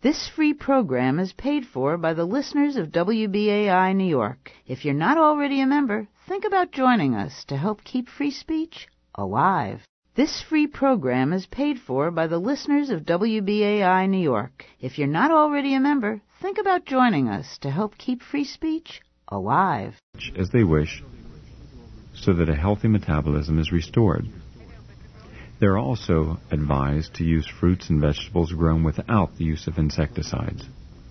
This free program is paid for by the listeners of WBAI New York. If you're not already a member, think about joining us to help keep free speech alive. This free program is paid for by the listeners of WBAI New York. If you're not already a member, think about joining us to help keep free speech alive. As they wish, so that a healthy metabolism is restored. They're also advised to use fruits and vegetables grown without the use of insecticides.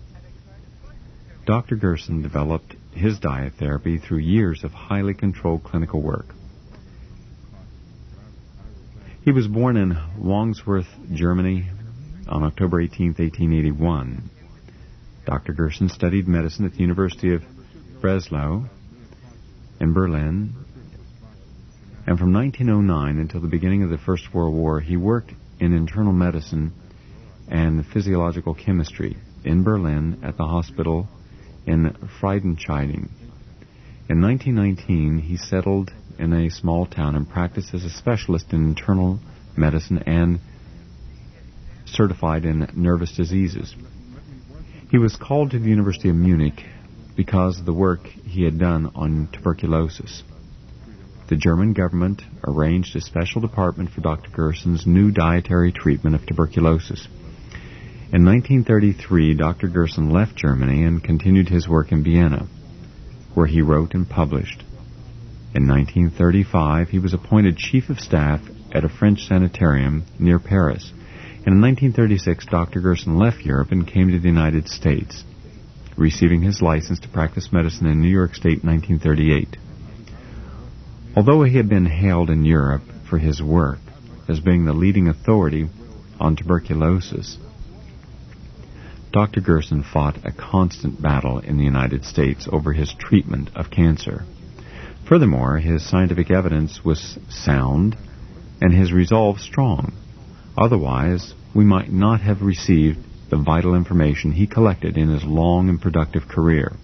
Dr. Gerson developed his diet therapy through years of highly controlled clinical work. He was born in Wandsworth, Germany on October 18, 1881. Dr. Gerson studied medicine at the University of Breslau in Berlin, and from 1909 until the beginning of the First World War, he worked in internal medicine and physiological chemistry in Berlin at the hospital in Friedenscheiding. In 1919, he settled in a small town and practiced as a specialist in internal medicine and certified in nervous diseases. He was called to the University of Munich because of the work he had done on tuberculosis. The German government arranged a special department for Dr. Gerson's new dietary treatment of tuberculosis. In 1933, Dr. Gerson left Germany and continued his work in Vienna, where he wrote and published. In 1935, he was appointed chief of staff at a French sanitarium near Paris. And in 1936, Dr. Gerson left Europe and came to the United States, receiving his license to practice medicine in New York State in 1938. Although he had been hailed in Europe for his work as being the leading authority on tuberculosis, Dr. Gerson fought a constant battle in the United States over his treatment of cancer. Furthermore, his scientific evidence was sound and his resolve strong. Otherwise, we might not have received the vital information he collected in his long and productive career.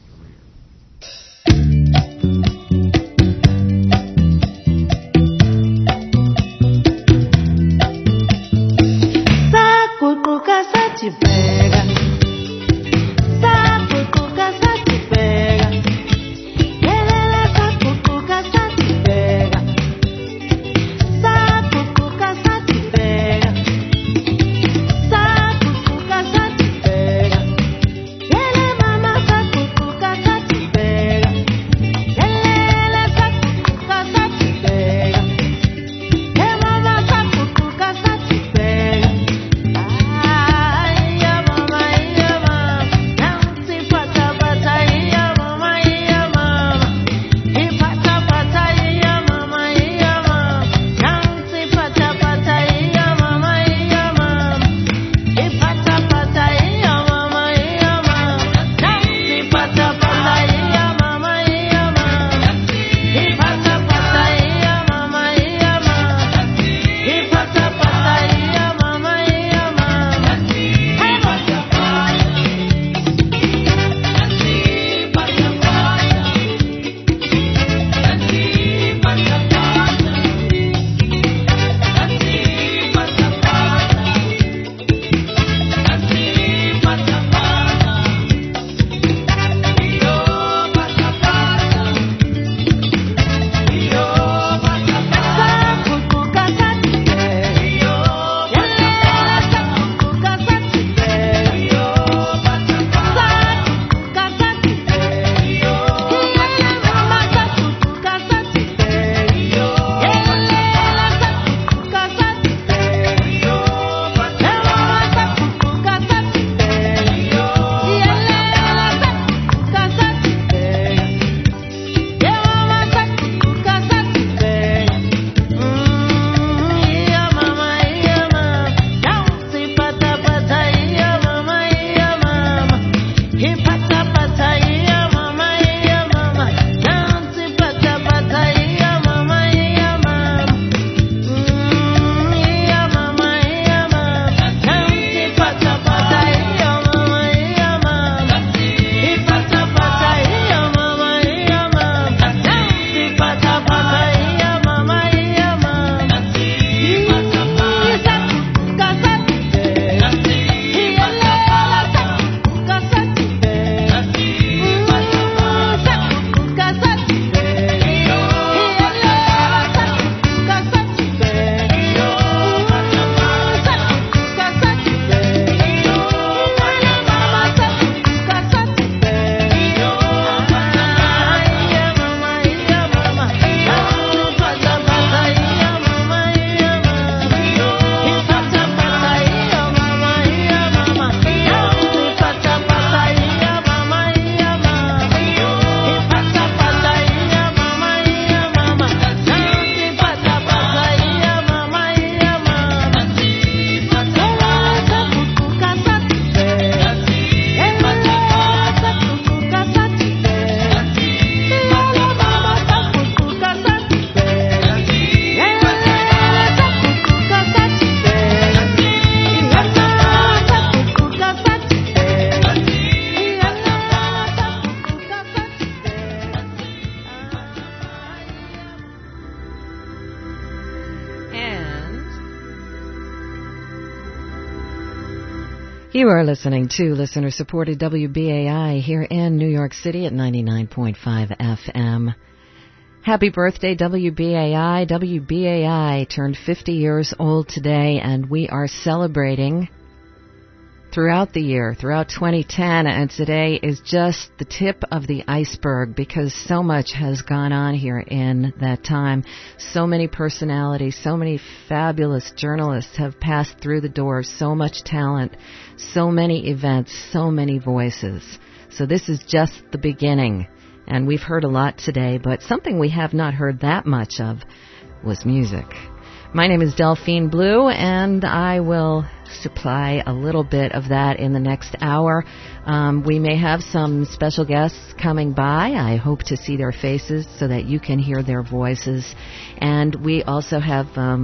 You are listening to listener-supported WBAI here in New York City at 99.5 FM. Happy birthday, WBAI. WBAI turned 50 years old today, and we are celebrating throughout the year, throughout 2010, and today is just the tip of the iceberg because so much has gone on here in that time. So many personalities, so many fabulous journalists have passed through the door, so much talent, so many events, so many voices. So this is just the beginning, and we've heard a lot today, but something we have not heard that much of was music. My name is Delphine Blue, and I will supply a little bit of that in the next hour. We may have some special guests coming by. I hope to see their faces so that you can hear their voices. And we also have,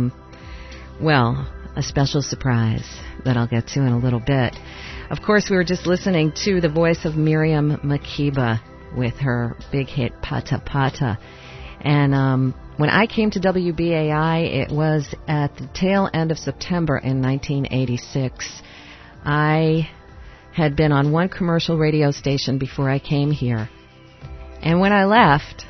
a special surprise that I'll get to in a little bit. Of course, we were just listening to the voice of Miriam Makeba with her big hit Pata Pata. And when I came to WBAI, it was at the tail end of September in 1986. I had been on one commercial radio station before I came here. And when I left,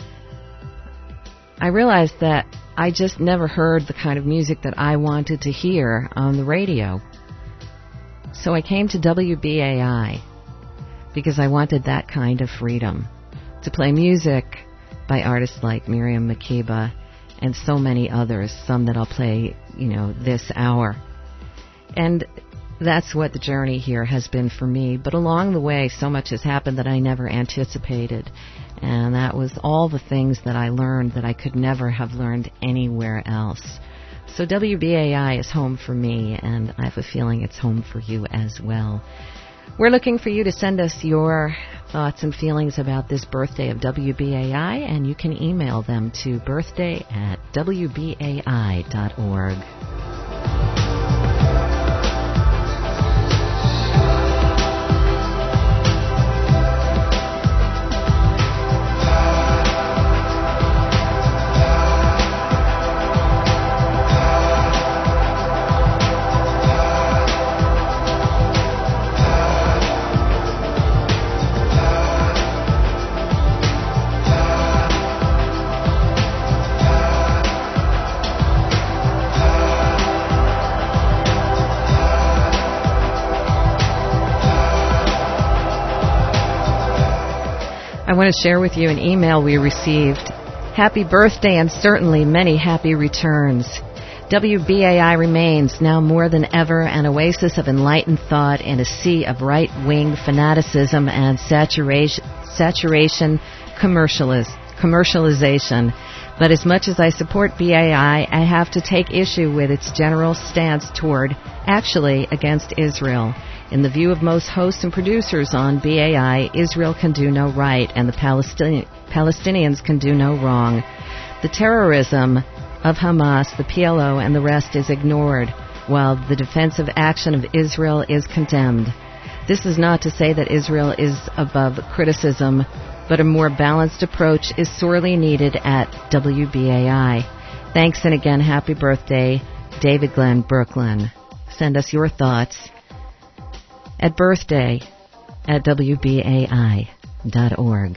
I realized that I just never heard the kind of music that I wanted to hear on the radio. So I came to WBAI because I wanted that kind of freedom to play music by artists like Miriam Makeba and so many others, some that I'll play, this hour. And that's what the journey here has been for me. But along the way, so much has happened that I never anticipated. And that was all the things that I learned that I could never have learned anywhere else. So WBAI is home for me, and I have a feeling it's home for you as well. We're looking for you to send us your thoughts and feelings about this birthday of WBAI, and you can email them to birthday@wbai.org. I want to share with you an email we received. Happy birthday and certainly many happy returns. WBAI remains now more than ever an oasis of enlightened thought in a sea of right-wing fanaticism and saturation commercialization. But as much as I support BAI, I have to take issue with its general stance toward, actually against Israel. In the view of most hosts and producers on BAI, Israel can do no right and the Palestinians can do no wrong. The terrorism of Hamas, the PLO, and the rest is ignored, while the defensive action of Israel is condemned. This is not to say that Israel is above criticism, but a more balanced approach is sorely needed at WBAI. Thanks, and again, happy birthday, David Glenn, Brooklyn. Send us your thoughts at birthday@wbai.org.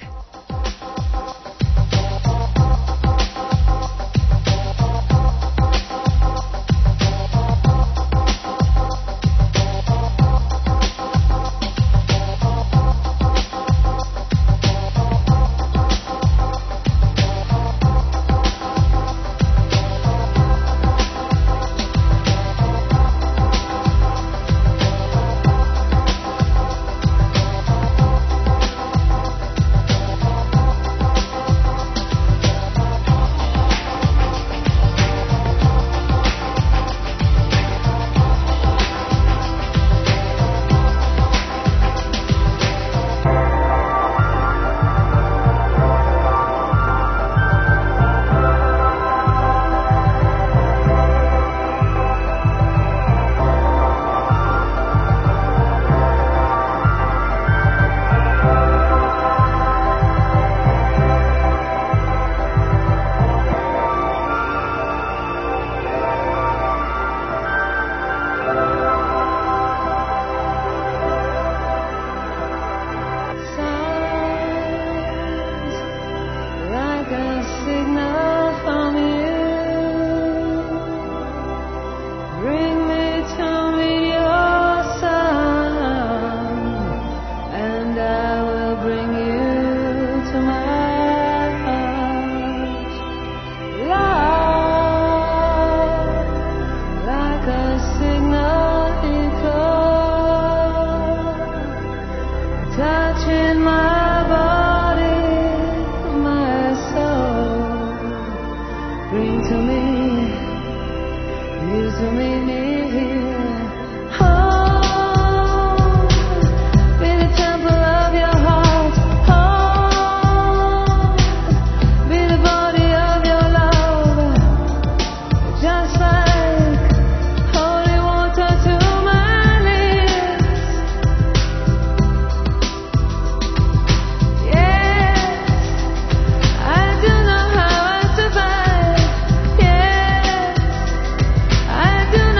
in my body, my soul. Bring to me, give to me near. Home, be the temple of your heart. Home, be the body of your love. Just like holy water to my lips. Yes, I do know how I survive. Yes, I do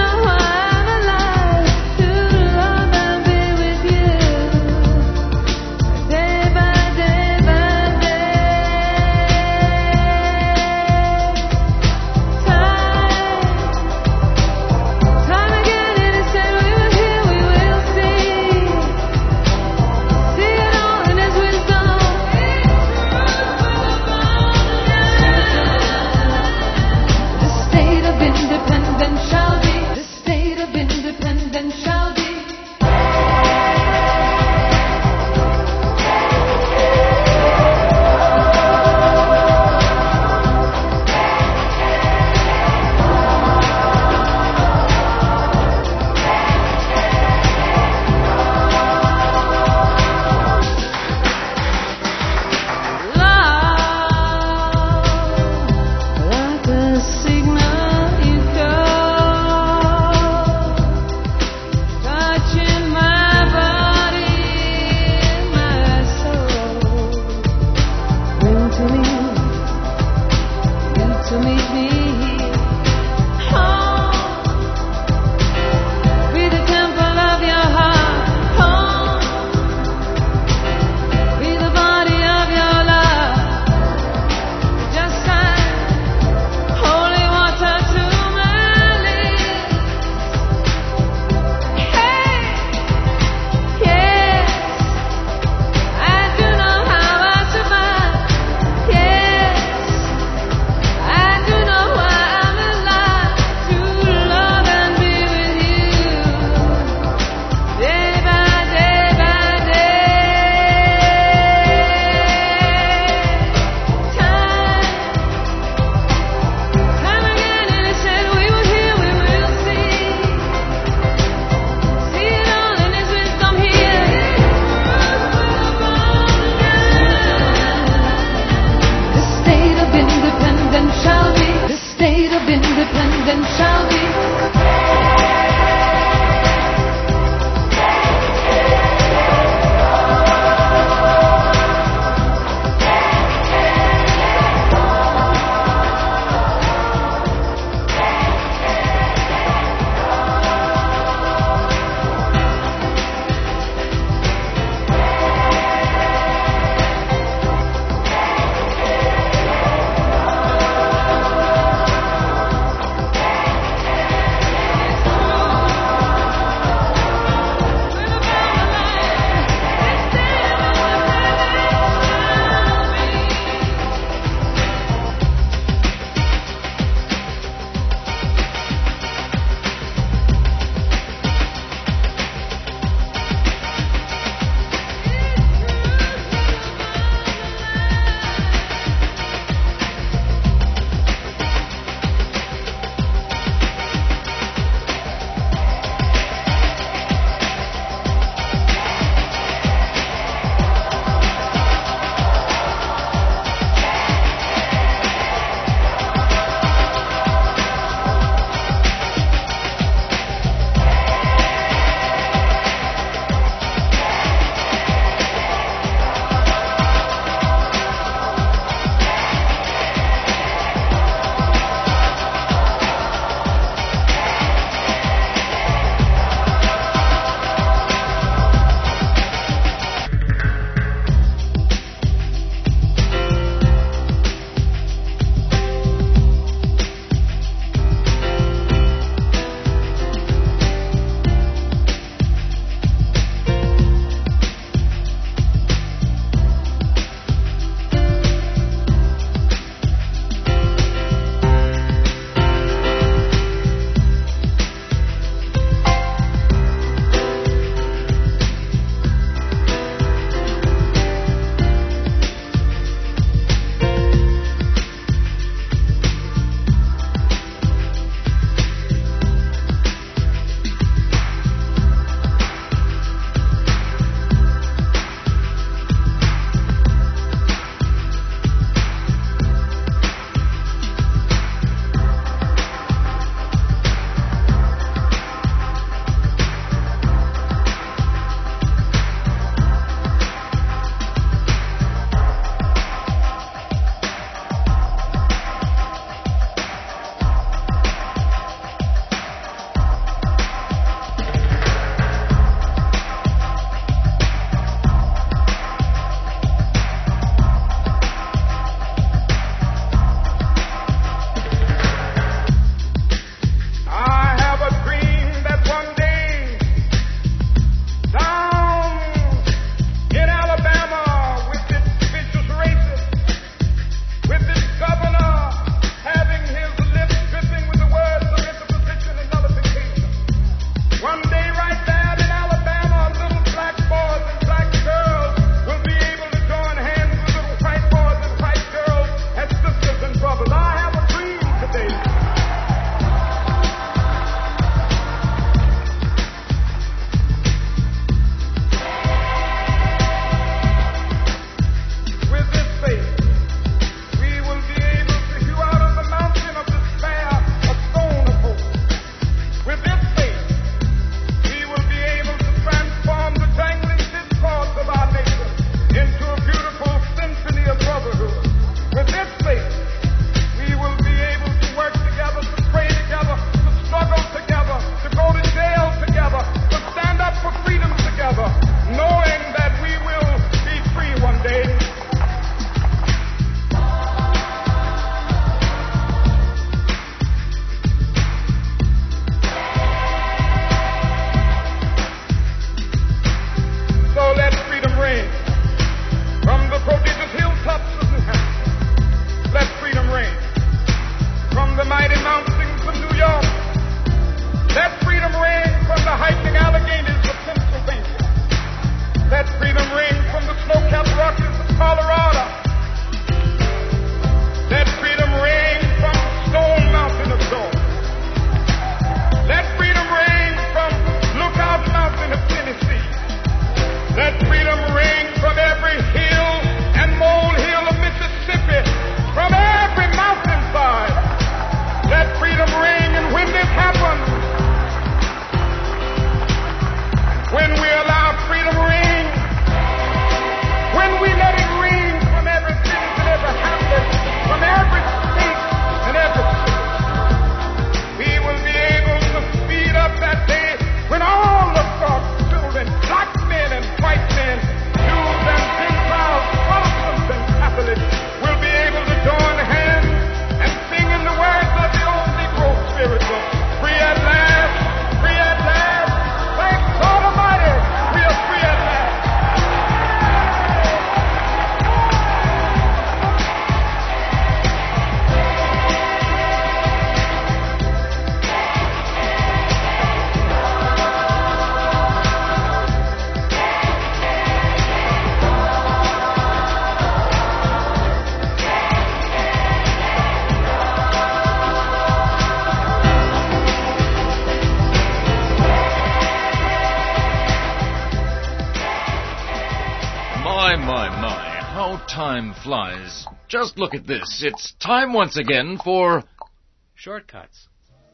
My, how time flies. Just look at this. It's time once again for Shortcuts.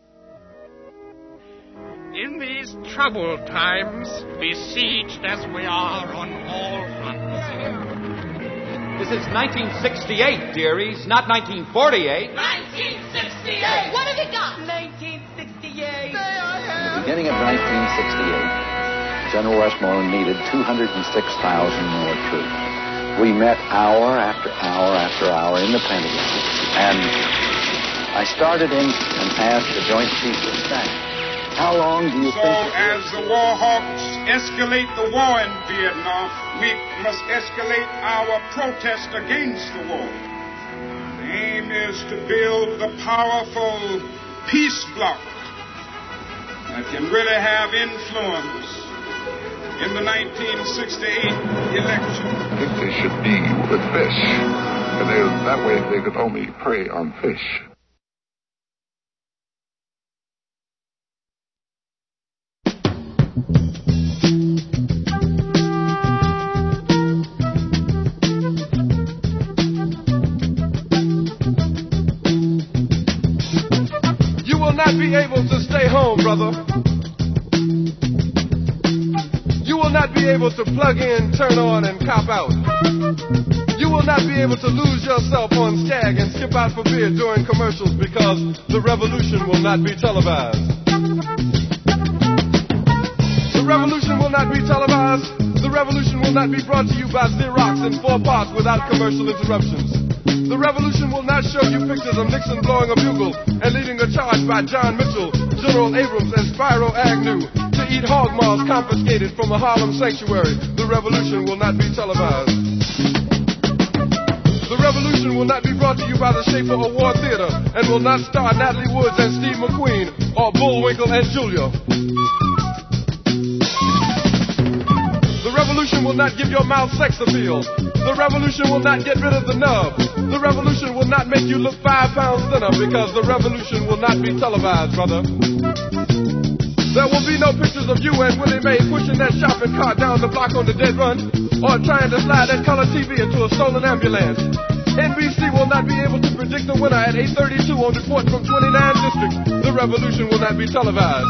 In these troubled times, besieged as we are on all fronts. This is 1968, dearies, not 1948. 1968! What have you got? 1968. At the beginning of 1968, General Westmoreland needed 206,000 more troops. We met hour after hour after hour in the Pentagon. And I started in and asked the Joint Chiefs of Staff, how long do you think... So as the war hawks escalate the war in Vietnam, we must escalate our protest against the war. The aim is to build the powerful peace bloc that can really have influence in the 1968 election. I think they should be with fish, and that way they could only prey on fish. You will not be able to stay home, brother. You will not be able to plug in, turn on, and cop out. You will not be able to lose yourself on Skag and skip out for beer during commercials because the revolution will not be televised. The revolution will not be televised. The revolution will not be brought to you by Xerox in 4 parts without commercial interruptions. The revolution will not show you pictures of Nixon blowing a bugle and leading a charge by John Mitchell, General Abrams, and Spyro Agnew to eat hog maws confiscated from a Harlem sanctuary. The revolution will not be televised. The revolution will not be brought to you by the Schaefer Award Theater and will not star Natalie Woods and Steve McQueen or Bullwinkle and Julia. The revolution will not give your mouth sex appeal. The revolution will not get rid of the nub. The revolution will not make you look 5 pounds thinner because the revolution will not be televised, brother. There will be no pictures of you and Willie Mae pushing that shopping cart down the block on the dead run or trying to slide that color TV into a stolen ambulance. NBC will not be able to predict the winner at 8:32 on report from 29 districts. The revolution will not be televised.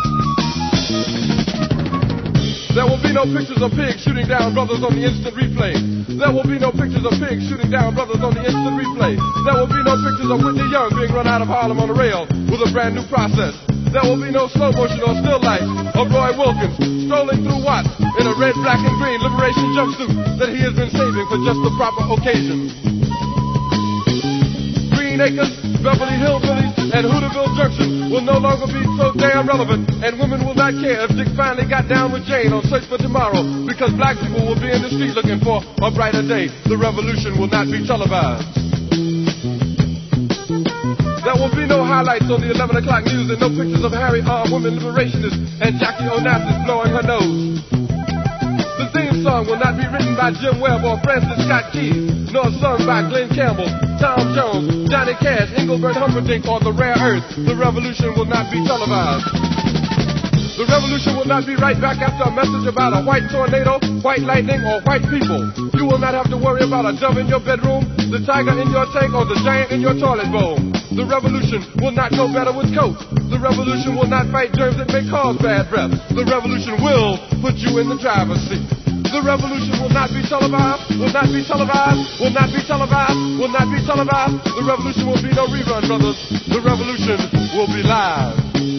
There will be no pictures of pigs shooting down brothers on the instant replay. There will be no pictures of pigs shooting down brothers on the instant replay. There will be no pictures of Whitney Young being run out of Harlem on a rail with a brand new process. There will be no slow motion or still life of Roy Wilkins strolling through Watts in a red, black, and green liberation jumpsuit that he has been saving for just the proper occasion. Green Acres, Beverly Hillbillies, and Hooterville Junction will no longer be so damn relevant, and women will not care if Dick finally got down with Jane on Search for Tomorrow, because black people will be in the street looking for a brighter day. The revolution will not be televised. There will be no highlights on the 11 o'clock news and no pictures of Harry armed women liberationists and Jackie Onassis blowing her nose. The theme song will not be written by Jim Webb or Francis Scott Key, nor sung by Glenn Campbell, Tom Jones, Johnny Cash, Engelbert Humperdinck, or The Rare Earth. The revolution will not be televised. The revolution will not be right back after a message about a white tornado, white lightning, or white people. You will not have to worry about a dove in your bedroom, the tiger in your tank, or the giant in your toilet bowl. The revolution will not go better with coke. The revolution will not fight germs that may cause bad breath. The revolution will put you in the driver's seat. The revolution will not be televised, will not be televised, will not be televised, will not be televised. The revolution will be no rerun, brothers. The revolution will be live.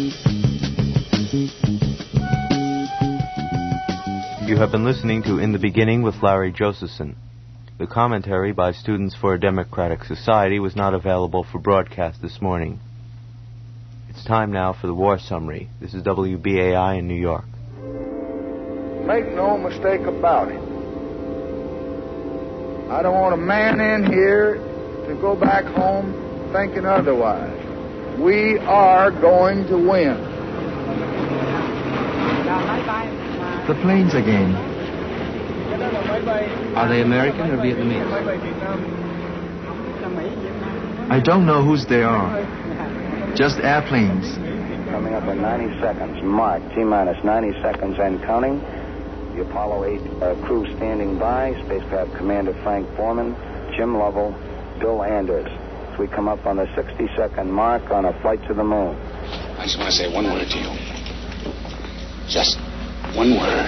You have been listening to In the Beginning with Larry Josephson. The commentary by Students for a Democratic Society was not available for broadcast this morning. It's time now for the War Summary. This is WBAI in New York. Make no mistake about it. I don't want a man in here to go back home thinking otherwise. We are going to win. The planes again. Are they American or Vietnamese? I don't know whose they are. Just airplanes. Coming up in 90 seconds. Mark, T-minus 90 seconds and counting. The Apollo 8 crew standing stand by. Spacecraft Commander Frank Borman, Jim Lovell, Bill Anders. As we come up on the 60-second mark on a flight to the moon. I just want to say one word to you. Just one word.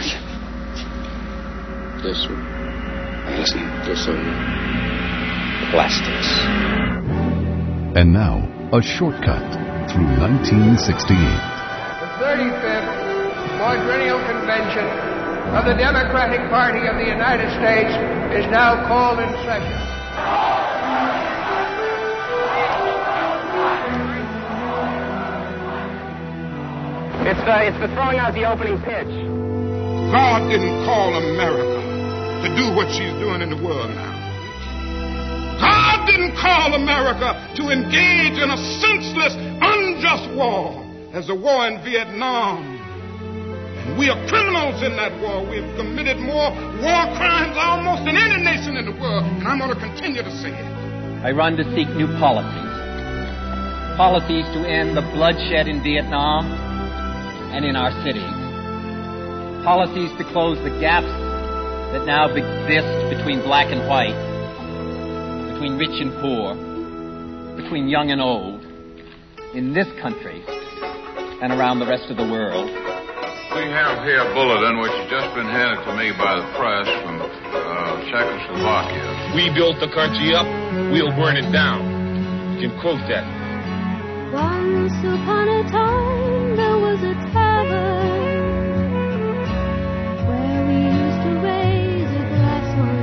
Yes, sir. Are you listening? Yes, sir. Plastics. And now, a shortcut through 1968. The 35th Quadrennial Convention of the Democratic Party of the United States is now called in session. It's for throwing out the opening pitch. God didn't call America to do what she's doing in the world now. God didn't call America to engage in a senseless, unjust war as the war in Vietnam. And we are criminals in that war. We've committed more war crimes almost than any nation in the world. And I'm going to continue to say it. I run to seek new policies. Policies to end the bloodshed in Vietnam and in our cities. Policies to close the gaps that now exist between black and white, between rich and poor, between young and old, in this country and around the rest of the world. We have here a bulletin which has just been handed to me by the press from Czechoslovakia. We built the country up, we'll burn it down. You can quote that. Once upon a time there was a tavern where we used to raise a glass or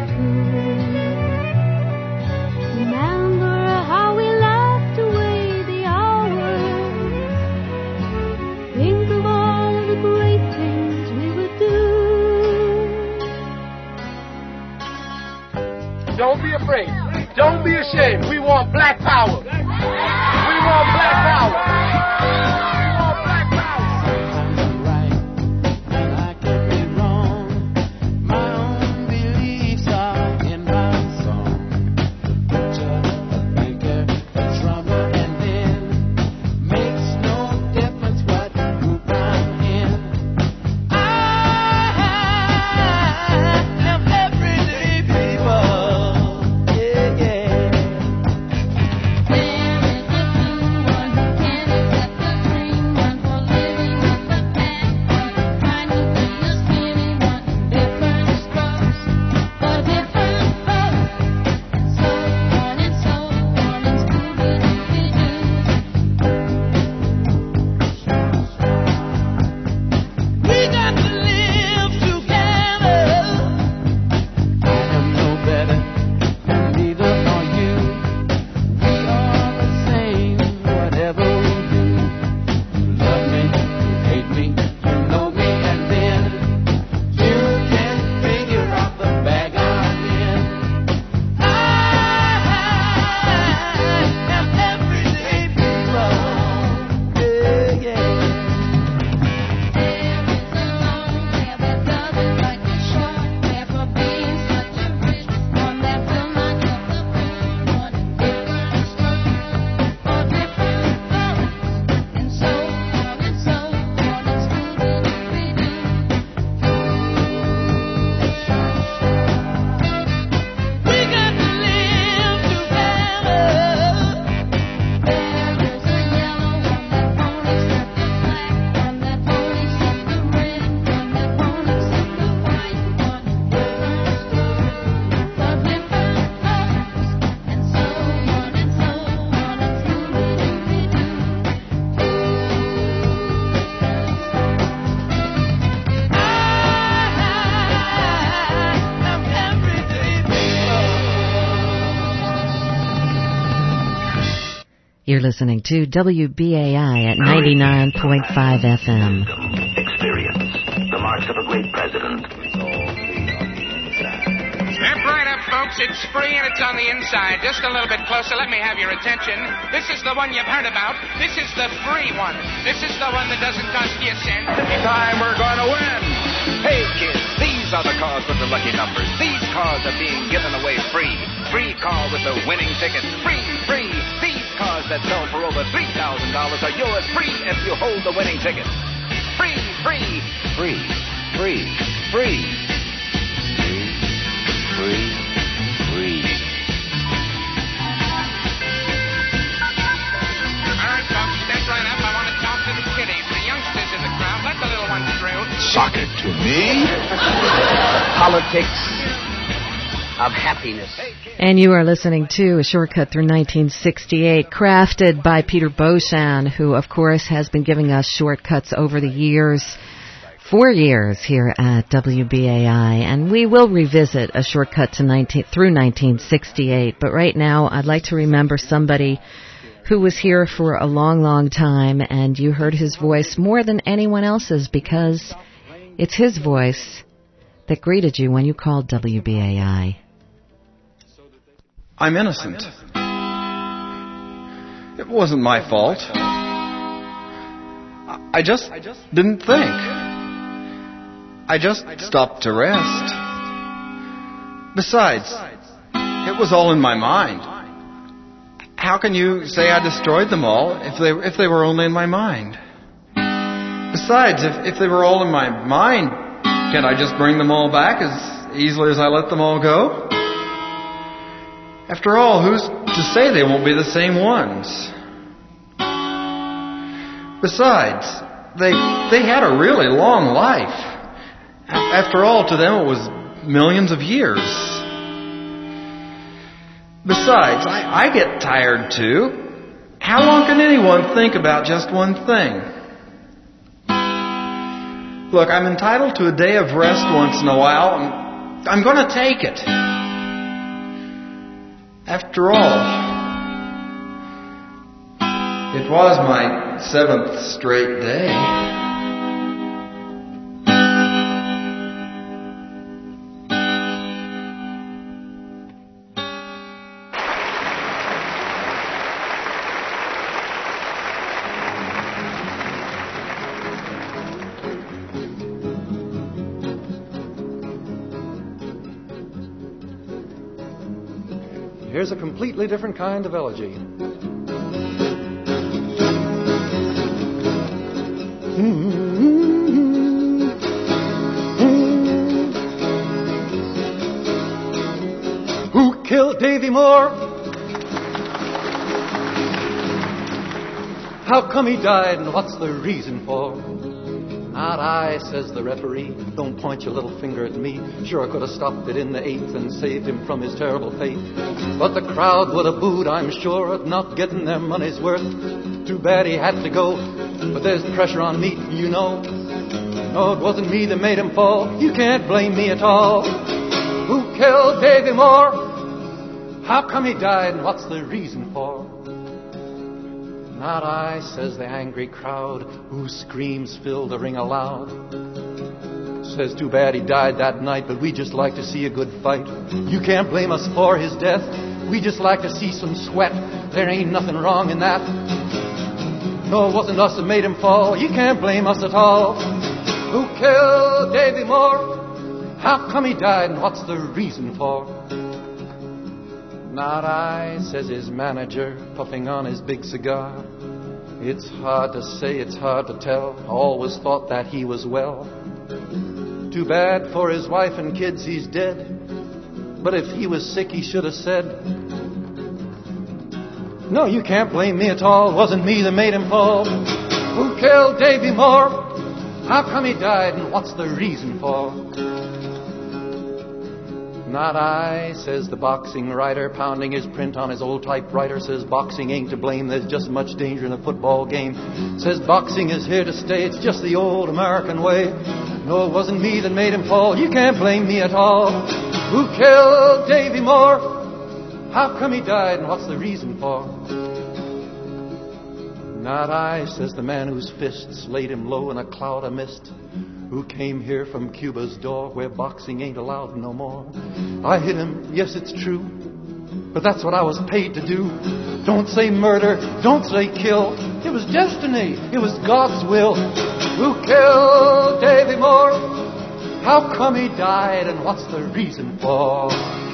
two. Remember how we laughed away the hours. Think of all of the great things we would do. Don't be afraid. Don't be ashamed. We want black power. We want black power. You're listening to WBAI at 99.5 FM. Experience. The marks of a great president. Step right up, folks. It's free and it's on the inside. Just a little bit closer. Let me have your attention. This is the one you've heard about. This is the free one. This is the one that doesn't cost you a cent. Anytime we're going to win. Hey, kids, these are the cars with the lucky numbers. These cars are being given away free. Free car with the winning ticket. Free, free. These cars that sell for over $3,000 are yours free if you hold the winning ticket. Free, free, free, free, free. To me? Politics of happiness. And you are listening to A Shortcut Through 1968, crafted by Peter Beauchamp, who, of course, has been giving us shortcuts over the years, 4 years here at WBAI. And we will revisit A Shortcut to through 1968. But right now, I'd like to remember somebody who was here for a long, long time, and you heard his voice more than anyone else's because it's his voice that greeted you when you called WBAI. I'm innocent. It wasn't my fault. I just didn't think. I just stopped to rest. Besides, it was all in my mind. How can you say I destroyed them all if they were only in my mind? Besides, if they were all in my mind, can't I just bring them all back as easily as I let them all go? After all, who's to say they won't be the same ones? Besides, they had a really long life. After all, to them it was millions of years. Besides, I get tired too. How long can anyone think about just one thing? Look, I'm entitled to a day of rest once in a while. I'm going to take it. After all, it was my 7th straight day. Here's a completely different kind of elegy. Who killed Davy Moore? How come he died and what's the reason for? Not I, says the referee. Don't point your little finger at me. Sure, I could have stopped it in the 8th and saved him from his terrible fate. But the crowd would have booed, I'm sure, at not getting their money's worth. Too bad he had to go, but there's pressure on me, you know. No, it wasn't me that made him fall. You can't blame me at all. Who killed Davy Moore? How come he died and what's the reason for? Not I, says the angry crowd, whose screams filled the ring aloud. Says too bad he died that night, but we just like to see a good fight. You can't blame us for his death. We just like to see some sweat. There ain't nothing wrong in that. No, it wasn't us that made him fall. You can't blame us at all. Who killed Davy Moore? How come he died and what's the reason for? Not I, says his manager, puffing on his big cigar. It's hard to say, it's hard to tell. I always thought that he was well. Too bad for his wife and kids, he's dead. But if he was sick, he should have said, no, you can't blame me at all. It wasn't me that made him fall. Who killed Davy Moore? How come he died and what's the reason for? Not I, says the boxing writer, pounding his print on his old typewriter. Says boxing ain't to blame, there's just much danger in a football game. Says boxing is here to stay, it's just the old American way. No, it wasn't me that made him fall, you can't blame me at all. Who killed Davy Moore? How come he died and what's the reason for? Not I, says the man whose fists laid him low in a cloud of mist. Who came here from Cuba's door where boxing ain't allowed no more. I hit him, yes, it's true, but that's what I was paid to do. Don't say murder, don't say kill. It was destiny, it was God's will. Who killed Davy Moore? How come he died and what's the reason for?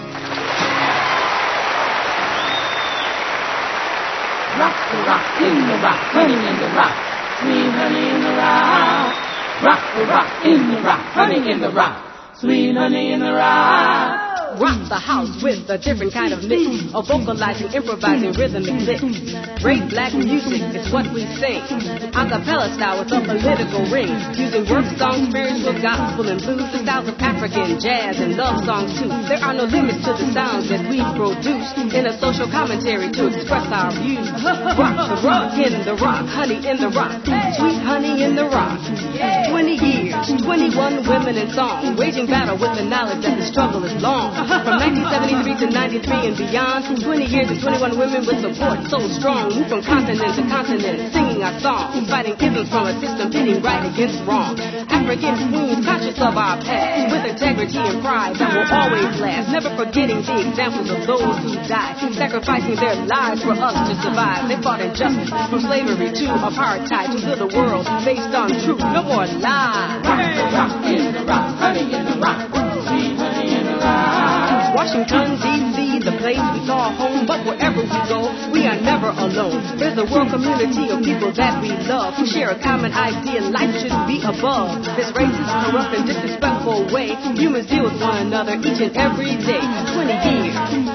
Rock the rock in the rock, honey in the rock, sweet honey in the rock. Rock the rock in the rock, honey in the rock, sweet honey in the rock. rock the house with a different kind of mix of vocalizing, improvising, rhythmic mix. Great black music is what we sing. A cappella style with a political ring, using work songs, spiritual, gospel, and blues, the styles of African, jazz, and love songs too. There are no limits to the sounds that we produce in a social commentary to express our views. Rock the rock in the rock, honey in the rock, sweet honey in the rock. 20 years, 21 women in song, waging battle with the knowledge that the struggle is long. From 1973 to 93 and beyond, 20 years and 21 women with support so strong, move from continent to continent, singing our songs, fighting isms from a system pitting right against wrong. African queens, conscious of our past, with integrity and pride that will always last, never forgetting the examples of those who died, sacrificing their lives for us to survive. They fought injustice, from slavery to apartheid, to build a world based on truth, no more lies. Rock in the rock, honey in the rock, sweet honey in the rock. Washington, D.C., the place we call home, but wherever we go, we are never alone. There's a world community of people that we love, who share a common idea, life should be above this racist, corrupt, and disrespectful way humans deal with one another each and every day. 20 years,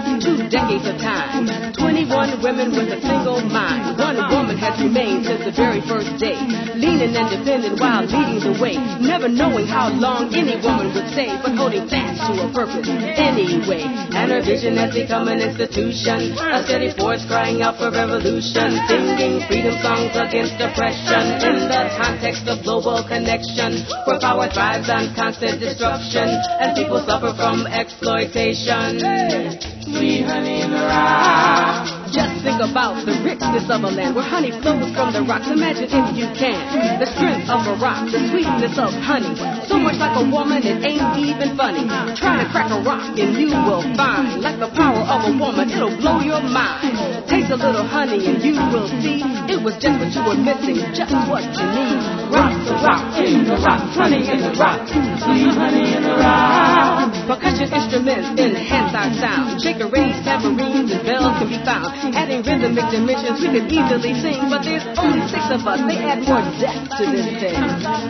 2 decades of time, 21 women with a single mind. One woman has remained since the very first day, leaning and defending while leading the way, never knowing how long any woman would stay, but holding fast to a purpose anyway. And her vision has become an institution, a steady force crying out for revolution, singing freedom songs against oppression in the context of global connection, where power thrives on constant destruction and people suffer from exploitation. Sweet honey in the rock. Just think about the richness of a land where honey flows from the rocks. Imagine if you can the strength of a rock, the sweetness of honey. So much like a woman, it ain't even funny. Try to crack a rock and you will find, like the power of a woman, it'll blow your mind. Taste a little honey and you will see it was just what you were missing, just what you need. Rock the rock in the rock, honey in the rock, sweet honey in the rock. Percussion instruments enhance our sound. Shaker-rays, tambourines, and bells can be found. Adding rhythmic dimensions, we could easily sing, but there's only 6 of us. They add more depth to this thing.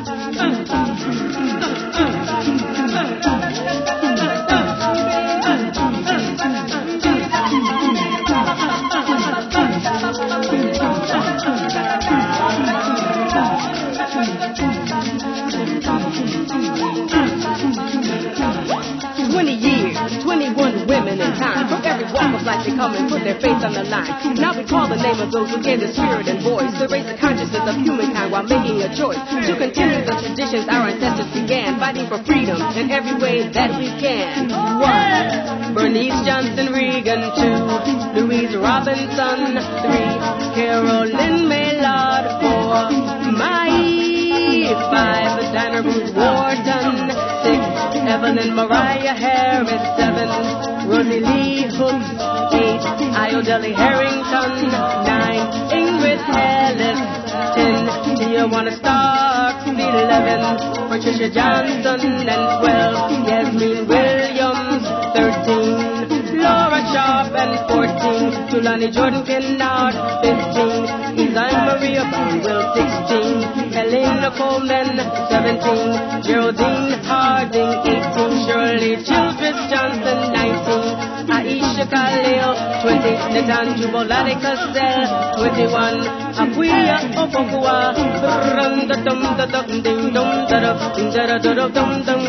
20 years, 21 women in time. From every walk of life they come and put their faith on the line. Now we call the name of those who gave the spirit and voice to raise the consciousness of humankind while making a choice to continue the traditions our ancestors began, fighting for freedom in every way that we can. 1. Bernice Johnson Reagan. 2. Louise Robinson. 3. Carolyn Maillard. 4. Mae. 5. Dinah Ruth Wharton. 6. Evelyn Mariah Harris. 7. Rosie Lee Hooks. 8. Iodele Harrington. 9. Ingrid Ellis. 10. Tijuana Starks. 11. Patricia Johnson. And 12. Yasmin Williams. 13. Laura Sharp. And 14. Tulani Jordan Kennard. 15. Elaine Maria Barnwell. 16. Helena Coleman. 17. Geraldine Harding. 18. Shirley Childress Johnson. 19. Aisha Khalil. 20. Netanju Bolade Cassell. 21. Aquilia Opokua. Rum da dum da dum ding dum da da da dum dum.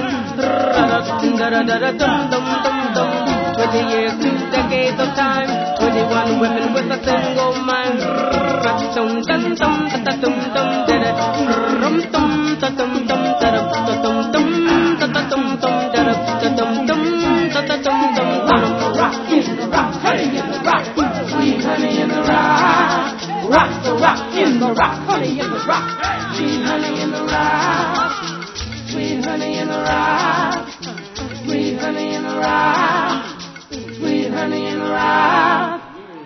20 years, 2 decades of time. 21 women with a single mind. Dum dum dum da dum dum da da. Rum dum da dum dum da da dum dum da da dum dum da da dum dum da da dum dum. Rock in the rock, honey in the rock, sweet honey in the rock. Rock the rock in the rock, honey in the rock, sweet honey in the rock, sweet honey in the rock, sweet honey in the rock, sweet honey in the rock.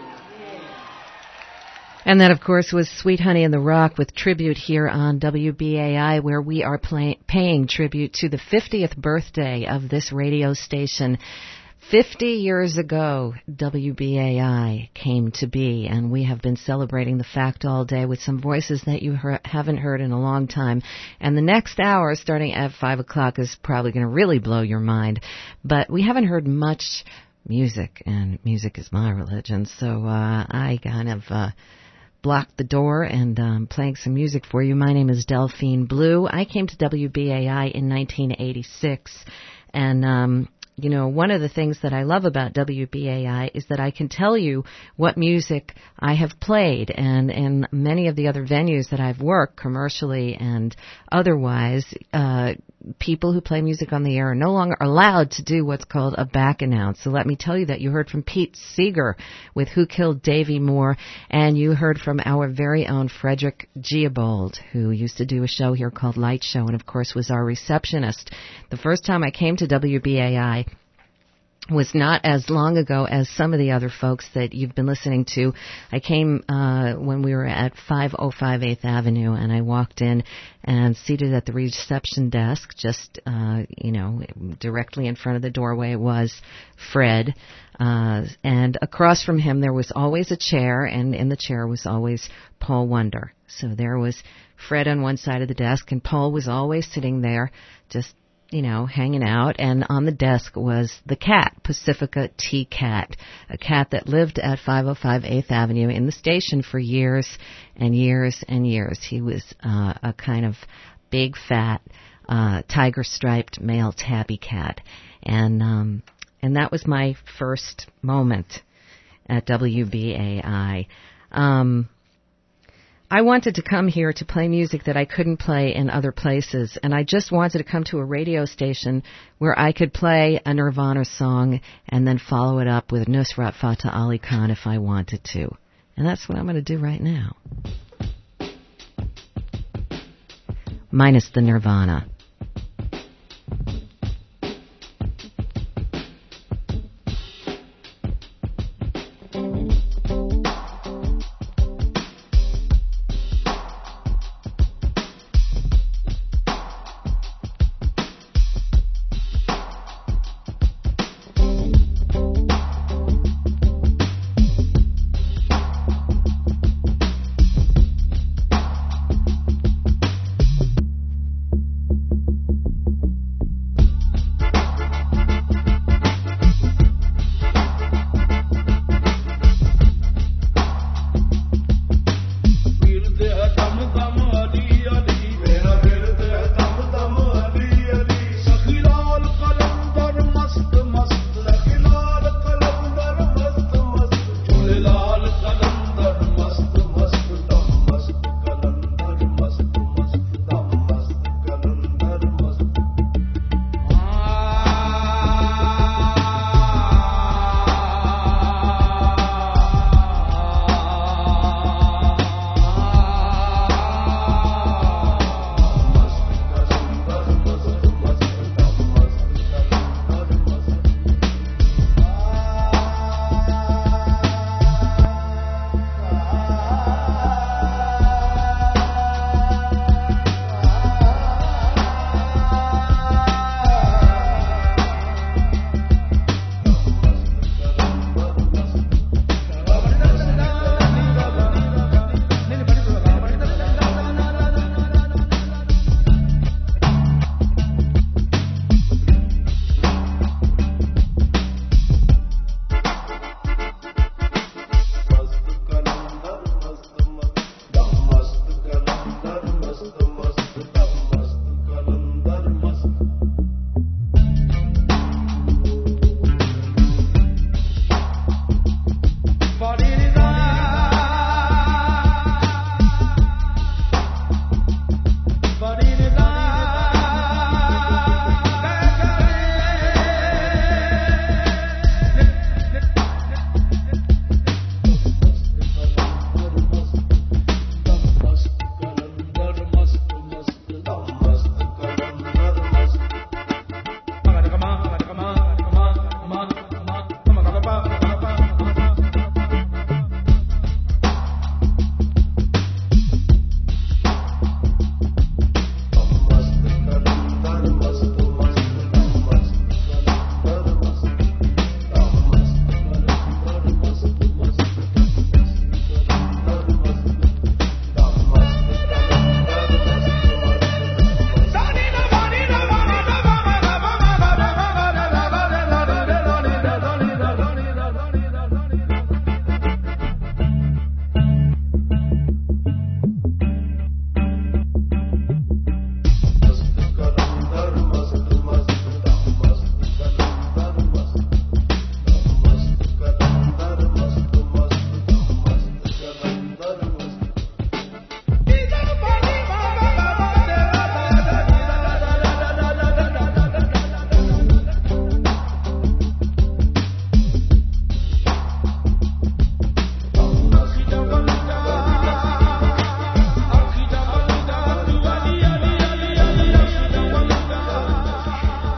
And that, of course, was Sweet Honey in the Rock with tribute here on WBAI, where we are paying tribute to the 50th birthday of this radio station. 50 years ago, WBAI came to be, and we have been celebrating the fact all day with some voices that you haven't heard in a long time. And the next hour, starting at 5 o'clock, is probably going to really blow your mind. But we haven't heard much music, and music is my religion, so I kind of blocked the door and playing some music for you. My name is Delphine Blue. I came to WBAI in 1986, and you know, one of the things that I love about WBAI is that I can tell you what music I have played, and in many of the other venues that I've worked, commercially and otherwise, people who play music on the air are no longer allowed to do what's called a back announce. So let me tell you that you heard from Pete Seeger with Who Killed Davy Moore, and you heard from our very own Frederick Geobold, who used to do a show here called Light Show and, of course, was our receptionist. The first time I came to WBAI was not as long ago as some of the other folks that you've been listening to. I came when we were at 505 8th Avenue, and I walked in, and seated at the reception desk, just, directly in front of the doorway was Fred. And across from him there was always a chair, and in the chair was always Paul Wonder. So there was Fred on one side of the desk, and Paul was always sitting there, just hanging out, and on the desk was the cat, Pacifica T. Cat, a cat that lived at 505 8th Avenue in the station for years and years and years. He was a kind of big, fat, tiger-striped male tabby cat, and that was my first moment at WBAI. I wanted to come here to play music that I couldn't play in other places, and I just wanted to come to a radio station where I could play a Nirvana song and then follow it up with Nusrat Fateh Ali Khan if I wanted to. And that's what I'm going to do right now. Minus the Nirvana.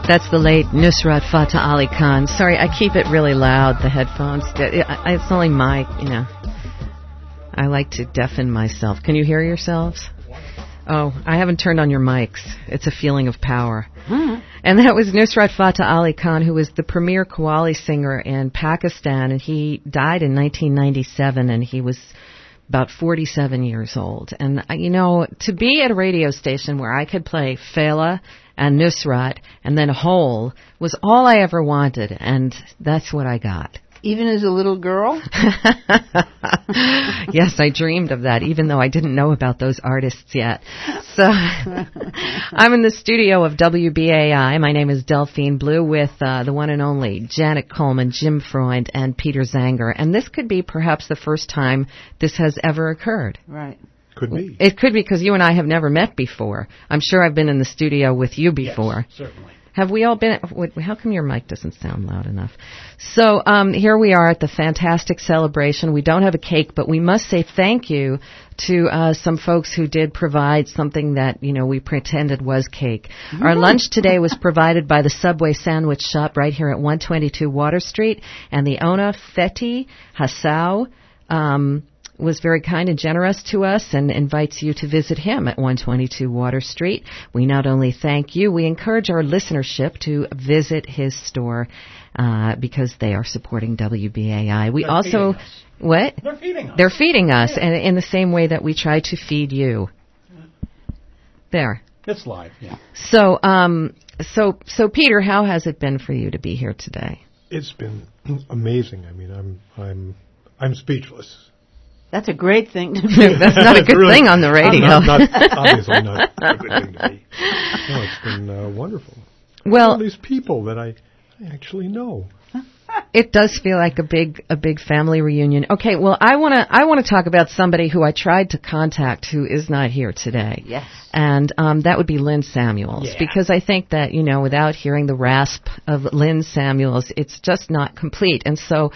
That's the late Nusrat Fateh Ali Khan. Sorry, I keep it really loud, the headphones. It's only my, I like to deafen myself. Can you hear yourselves? Oh, I haven't turned on your mics. It's a feeling of power. Mm-hmm. And that was Nusrat Fateh Ali Khan, who was the premier Qawwali singer in Pakistan, and he died in 1997, and he was about 47 years old. And, to be at a radio station where I could play Fela and Nusrat and then Hole was all I ever wanted, and that's what I got. Even as a little girl? Yes, I dreamed of that, even though I didn't know about those artists yet. So I'm in the studio of WBAI. My name is Delphine Blue with the one and only Janet Coleman, Jim Freund, and Peter Zanger. And this could be perhaps the first time this has ever occurred. Right. Could be. It could be because you and I have never met before. I'm sure I've been in the studio with you before. Yes, certainly. Have we all been? How come your mic doesn't sound loud enough? So here we are at the fantastic celebration. We don't have a cake, but we must say thank you to some folks who did provide something that, we pretended was cake. Mm-hmm. Our lunch today was provided by the Subway Sandwich Shop right here at 122 Water Street, and the owner, Fethi Hassau, was very kind and generous to us and invites you to visit him at 122 Water Street. We not only thank you, we encourage our listenership to visit his store because they are supporting WBAI. We also... What? They're feeding us. They're feeding us, and in the same way that we try to feed you. There. It's live, yeah. So Peter, how has it been for you to be here today? It's been amazing. I mean, I'm speechless. That's a great thing to do. That's not a good really, thing on the radio. Obviously not a good thing to be. No, it's been wonderful. Well, all these people that I actually know. It does feel like a big family reunion. Okay, well, I want to talk about somebody who I tried to contact who is not here today. Yes. And that would be Lynn Samuels, because I think that, without hearing the rasp of Lynn Samuels, it's just not complete. And so,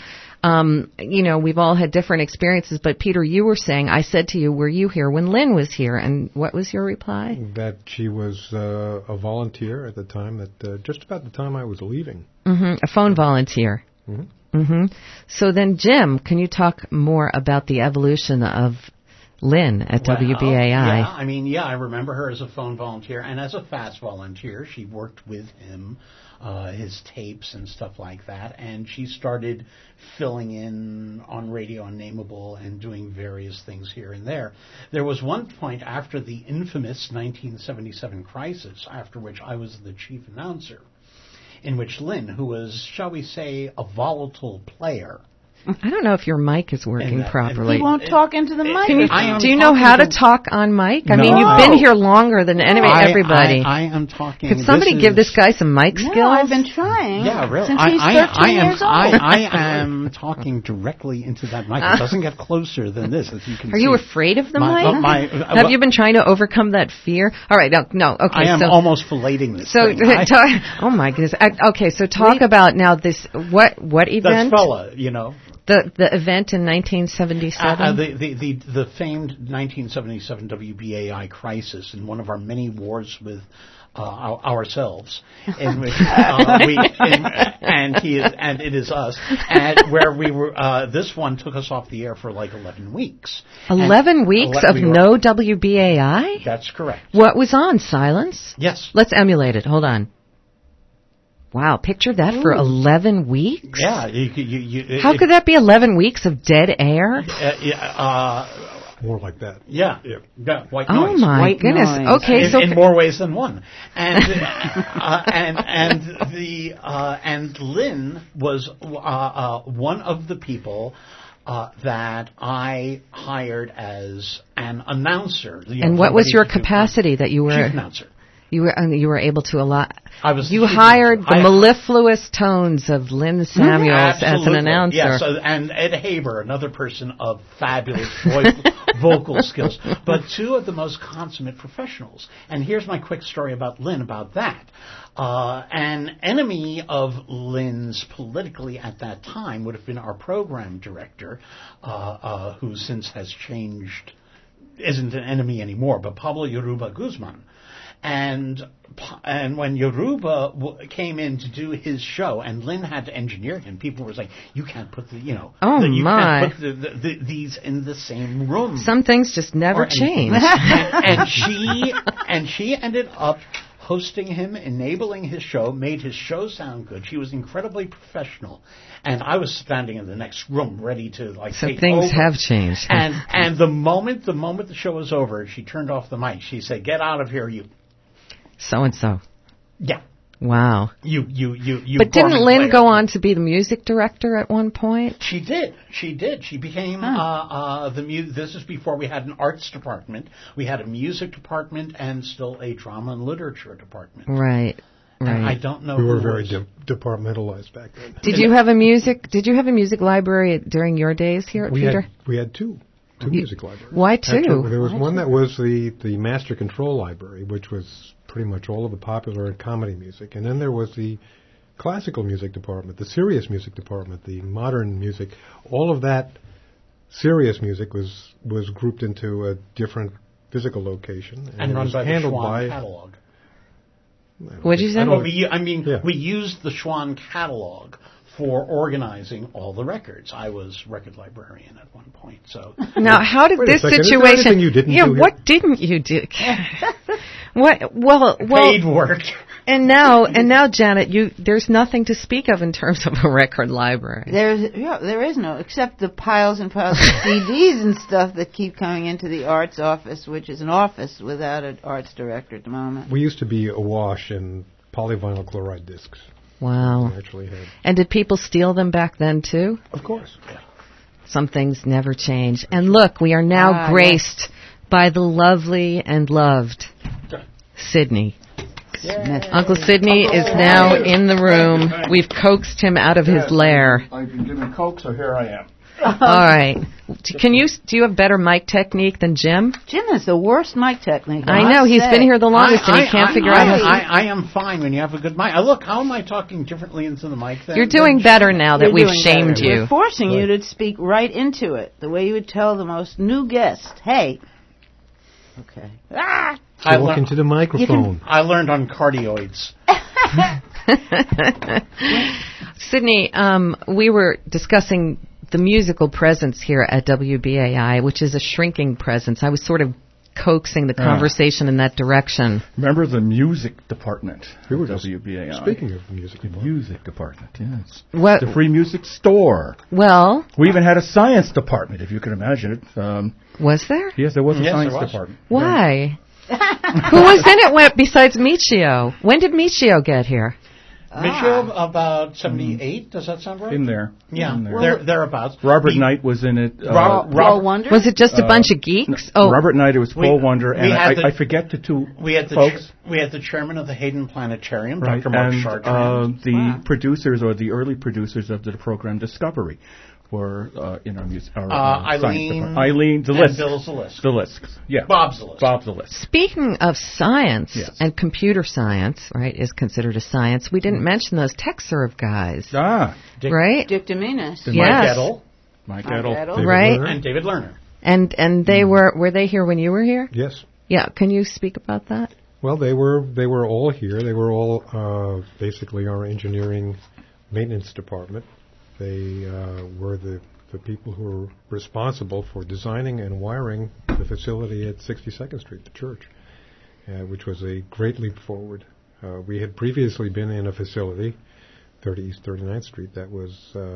we've all had different experiences, but Peter, you were saying, I said to you, were you here when Lynn was here? And what was your reply? That she was a volunteer at the time, that just about the time I was leaving. Mm-hmm. A phone volunteer. Mm-hmm. Mm-hmm. So then, Jim, can you talk more about the evolution of Lynn at WBAI? Yeah, I remember her as a phone volunteer and as a fast volunteer. She worked with him, his tapes and stuff like that, and she started filling in on Radio Unnameable and doing various things here and there. There was one point after the infamous 1977 crisis, after which I was the chief announcer, in which Lynn, who was, shall we say, a volatile player. I don't know if your mic is working properly. He won't talk into the mic. Do you know how to talk on mic? I mean, you've been here longer than everybody. I am talking. Could somebody give this guy some mic skills? No, I've been trying. Yeah, really. Since he's 13 years old. I am talking directly into that mic. It doesn't get closer than this, as you can see. Are you afraid of the mic? Have you been trying to overcome that fear? All right, no. Okay, I am almost filleting this thing. Oh my goodness. Okay, so talk about now this. What event? That's fella, The event in 1977? The famed 1977 WBAI crisis, in one of our many wars with ourselves, in which and it is us, and where we were. This one took us off the air for like 11 weeks. 11 weeks of no WBAI? That's correct. What was on? Silence? Yes. Let's emulate it. Hold on. Wow, picture that. Ooh. For 11 weeks? Yeah. How could that be 11 weeks of dead air? More like that. Yeah. White noise. Oh my White goodness. Noise. Okay, in more ways than one. And Lynn was one of the people that I hired as an announcer. And what was your capacity that you were? Chief announcer. You were able to I was. You hired the mellifluous tones of Lynn Samuels as an announcer. Yes, and Ed Haber, another person of fabulous vocal skills, but two of the most consummate professionals. And here's my quick story about Lynn about that. An enemy of Lynn's politically at that time would have been our program director, who since has changed, isn't an enemy anymore, but Pablo Yoruba Guzman. And when Yoruba came in to do his show, and Lynn had to engineer him, people were saying, "You can't put you can't put these in the same room." Some things just never change. and she ended up hosting him, enabling his show, made his show sound good. She was incredibly professional, and I was standing in the next room ready to So take things over. have changed. And the moment the show was over, she turned off the mic. She said, "Get out of here, you." So and so. Yeah. Wow. You. But didn't Gorman Lynn player. go on to be the music director at one point? She did. She became this is before we had an arts department. We had a music department and still a drama and literature department. Right. And I don't know. We were who very was. departmentalized back then. Did you have a music library during your days here at Peter? We had two music libraries. Why two? Actually, there was one that was the Master Control Library, which was pretty much all of the popular and comedy music. And then there was the classical music department, the serious music department, the modern music. All of that serious music was grouped into a different physical location. And run was by the handled Schwann catalog. What did you say? We used the Schwann catalog for organizing all the records. I was record librarian at one point. So now, how did this situation? You didn't do what didn't you do? What? Well, paid work. And now, Janet, there's nothing to speak of in terms of a record library. There is no, except the piles and piles of CDs and stuff that keep coming into the arts office, which is an office without an arts director at the moment. We used to be awash in polyvinyl chloride discs. Wow. We actually had. And did people steal them back then, too? Of course. Yeah. Some things never change. And look, we are now graced by the lovely and loved Sydney. Yay. Uncle Sydney is now in the room. We've coaxed him out of his lair. I've been given coke, so here I am. All right. Do you have better mic technique than Jim? Jim has the worst mic technique. I know. He's been here the longest, and he can't figure out how to... I am fine when you have a good mic. Look, how am I talking differently into the mic? You're doing better now that we've shamed you. We're forcing you to speak right into it, the way you would tell the most new guest, hey. Okay. Talk into the microphone. I learned on cardioids. Sydney, we were discussing the musical presence here at WBAI, which is a shrinking presence. I was sort of coaxing the conversation in that direction. Remember the music department at WBAI? Speaking of the music department. Music department, yes. What? The free music store. Well. We even had a science department, if you can imagine it. Was there? Yes, there was a science department. Why? Who was in it besides Michio? When did Michio get here? Michio, about 78, does that sound right? In there. Yeah, in there. thereabouts. Robert Knight was in it. Paul Wonder? Was it just a bunch of geeks? Robert Knight, it was Paul Wonder, and I forget the two folks. We had the chairman of the Hayden Planetarium, right, Dr. Mark and Chartrand. The producers, or the early producers of the program Discovery, were in our music. Eileen, the list. Bill Zalisk. The list. Yeah. Bob Zalisk. Bob Zalisk. Speaking of science, and computer science, right, is considered a science, we didn't mention those TechServe guys. Right? Dick Dominus. Yes. Mike Edel. Right? And David Lerner. And they were they here when you were here? Yes. Yeah. Can you speak about that? Well, they were all here. They were all basically our engineering maintenance department. They were the people who were responsible for designing and wiring the facility at 62nd Street, the church, which was a great leap forward. We had previously been in a facility, 30 East 39th Street, that was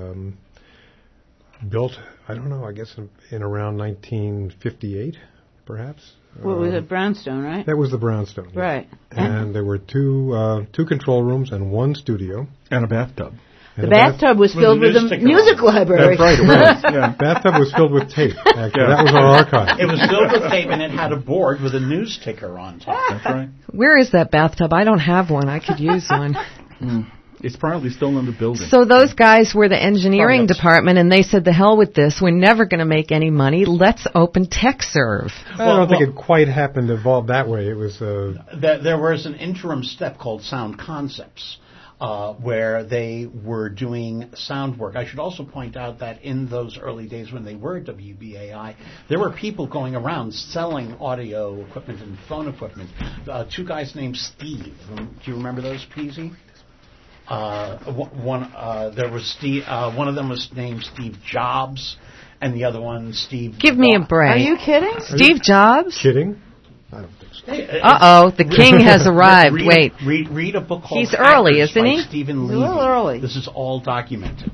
built, I don't know, I guess in around 1958, perhaps. Well, it was at Brownstone, right? That was the Brownstone. Yes. Right. And there were two control rooms and one studio. And a bathtub. The bathtub was filled with a music library. That's right, it was. Yeah. Bathtub was filled with tape. Actually, that was our archive. It was filled with tape, and it had a board with a news ticker on top. That's right. Where is that bathtub? I don't have one. I could use one. It's probably still in the building. So those guys were the engineering department, and they said, "The hell with this. We're never going to make any money. Let's open TechServe." I don't think it quite happened to evolve that way. It was there was an interim step called Sound Concepts. where they were doing sound work. I should also point out that in those early days when they were WBAI, there were people going around selling audio equipment and phone equipment. Two guys named Steve. Do you remember those, Peasy? There was Steve. One of them was named Steve Jobs, and the other one Steve. Give me a break. Are you kidding? Steve Jobs? Kidding? I don't think so. Uh-oh, the king has arrived. Wait. Read a book called He's early, Hackers isn't by he? Stephen He's Levy. a little early. This is all documented.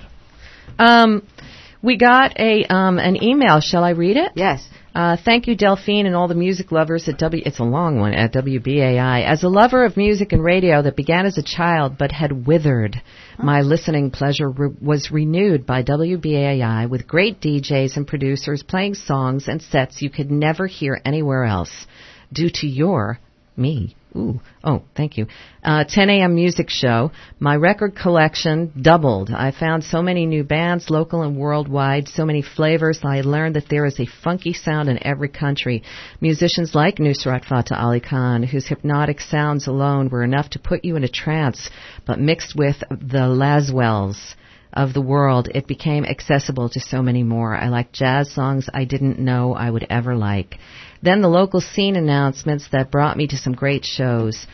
We got an email. Shall I read it? Yes. Thank you, Delphine, and all the music lovers at it's a long one, at WBAI. As a lover of music and radio that began as a child but had withered, my listening pleasure was renewed by WBAI with great DJs and producers playing songs and sets you could never hear anywhere else. Due to me. Ooh, oh, thank you. 10 a.m. music show. My record collection doubled. I found so many new bands, local and worldwide, so many flavors. I learned that there is a funky sound in every country. Musicians like Nusrat Fateh Ali Khan, whose hypnotic sounds alone were enough to put you in a trance, but mixed with the Laswells of the world, it became accessible to so many more. I like jazz songs I didn't know I would ever like. Then the local scene announcements that brought me to some great shows.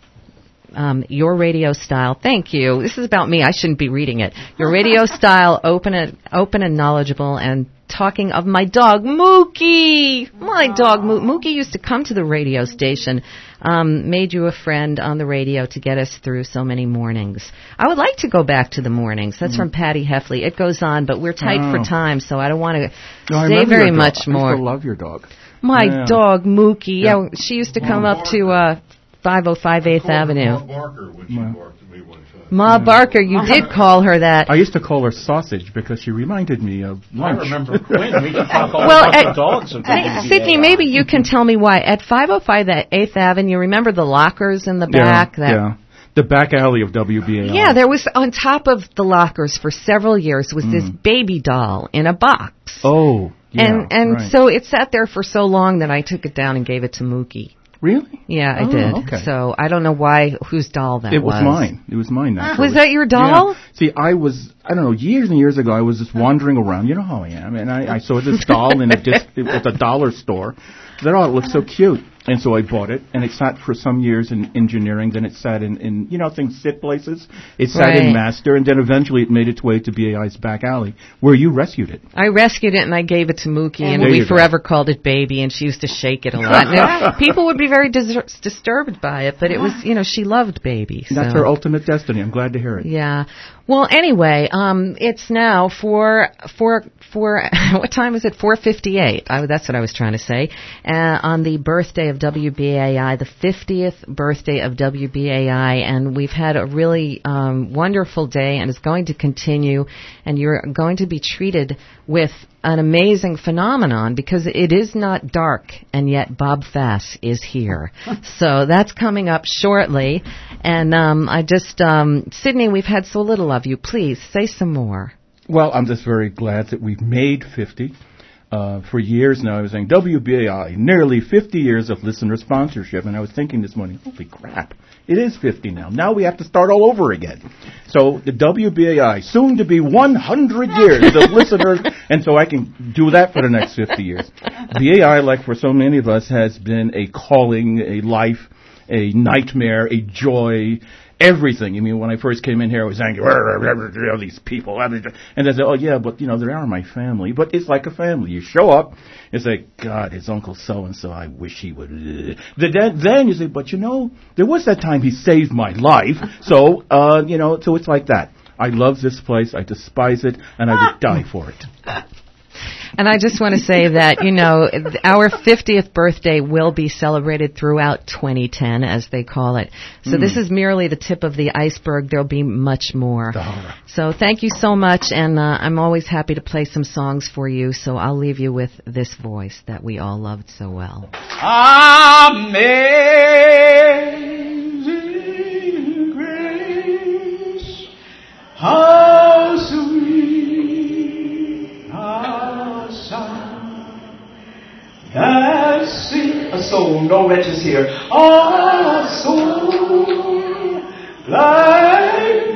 Your radio style, thank you. This is about me. I shouldn't be reading it. Your radio style, open and knowledgeable, and talking of my dog, Mookie. My dog, Mookie used to come to the radio station. Made you a friend on the radio to get us through so many mornings. I would like to go back to the mornings. That's from Patty Heffley. It goes on, but we're tight for time, so I don't want to say very much more. I used to love your dog. My dog, Mookie. Yeah, she used to come up to 505 8th Avenue. Ma Barker when she barked at me one time. Ma Barker, you did call her that. I used to call her Sausage because she reminded me of lunch. I remember Quinn. We could talk all about the dogs. Of Sydney, maybe you can tell me why. At 505 8th Avenue, remember the lockers in the back? Yeah. The back alley of WBAI. Yeah, there was, on top of the lockers for several years, was this baby doll in a box. Oh, yeah. And right. so it sat there for so long that I took it down and gave it to Mookie. Really? Yeah, I did. Okay. So I don't know whose doll that was. It was mine. It was mine, naturally. Was that your doll? Yeah. See, I don't know, years and years ago, I was just wandering around. You know how I am. And I saw this doll at a dollar store. I thought, oh, it looks so cute. And so I bought it, and it sat for some years in engineering. Then it sat in things sit places. It sat in master, and then eventually it made its way to BAI's back alley, where you rescued it. I rescued it, and I gave it to Mookie, and we forever called it Baby, and she used to shake it a lot. Now, people would be very disturbed by it, but it was, she loved Baby. So. That's her ultimate destiny. I'm glad to hear it. Yeah. Well, anyway, it's now for what time is it? 4:58. That's what I was trying to say. On the birthday of WBAI, the 50th birthday of WBAI, and we've had a really wonderful day, and it's going to continue, and you're going to be treated with an amazing phenomenon because it is not dark, and yet Bob Fass is here. So that's coming up shortly, and Sydney, we've had so little of you. Please, say some more. Well, I'm just very glad that we've made 50. For years now, I was saying, WBAI, nearly 50 years of listener sponsorship. And I was thinking this morning, holy crap, it is 50 now. Now we have to start all over again. So the WBAI, soon to be 100 years of listeners, and so I can do that for the next 50 years. BAI, like for so many of us, has been a calling, a life, a nightmare, a joy, everything. I mean, when I first came in here, I was angry. These people, and they said, "Oh yeah, but they are my family." But it's like a family. You show up, it's like, God, it's Uncle so and so. I wish he would. Then you say, but there was that time he saved my life. So so it's like that. I love this place. I despise it, and I would die for it. And I just want to say that, our 50th birthday will be celebrated throughout 2010, as they call it. So this is merely the tip of the iceberg. There'll be much more. So thank you so much, and I'm always happy to play some songs for you. So I'll leave you with this voice that we all loved so well. Amazing grace, how sweet a sound that sings. A soul, no wretches here. A soul like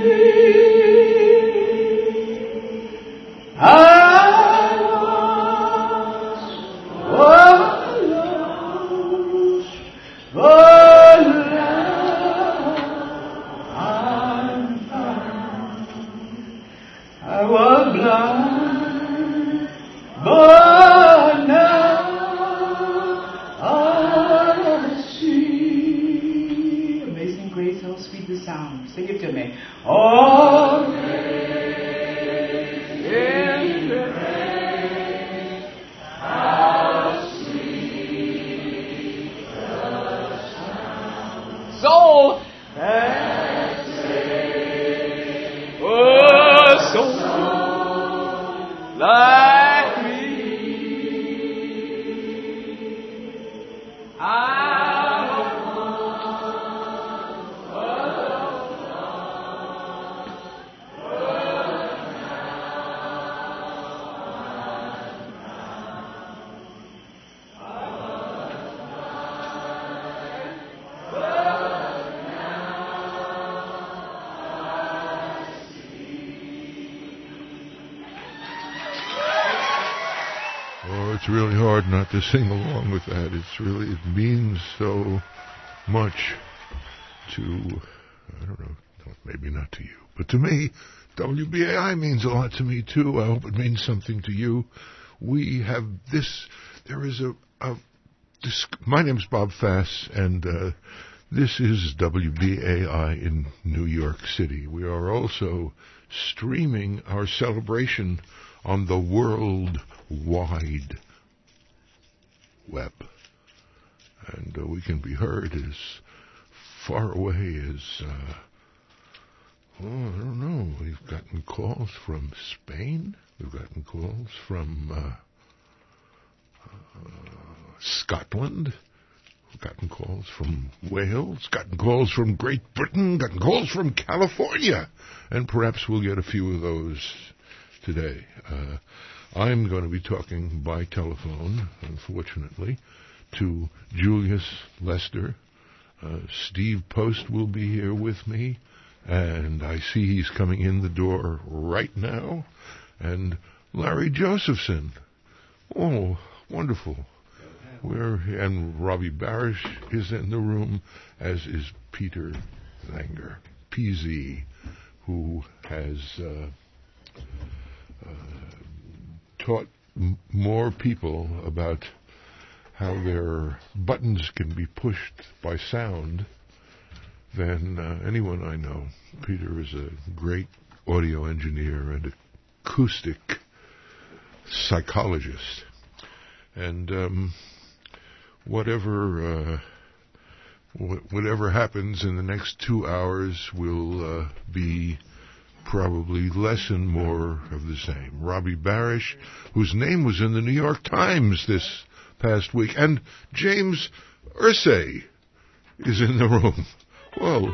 It's really hard not to sing along with that. It means so much to, I don't know, maybe not to you, but to me. WBAI means a lot to me too. I hope it means something to you. We have this, there is my name's Bob Fass, and this is WBAI in New York City. We are also streaming our celebration on the World Wide Web. And we can be heard as far away as, I don't know. We've gotten calls from Spain. We've gotten calls from Scotland. We've gotten calls from Wales. Gotten calls from Great Britain. Gotten calls from California. And perhaps we'll get a few of those today. I'm going to be talking by telephone, unfortunately, to Julius Lester. Steve Post will be here with me, and I see he's coming in the door right now. And Larry Josephson. Oh, wonderful. And Robbie Barish is in the room, as is Peter Langer, PZ, who has taught more people about how their buttons can be pushed by sound than anyone I know. Peter is a great audio engineer and acoustic psychologist. And whatever happens in the next 2 hours will be probably less and more of the same. Robbie Barish, whose name was in the New York Times this past week, and James Irsay is in the room. Whoa.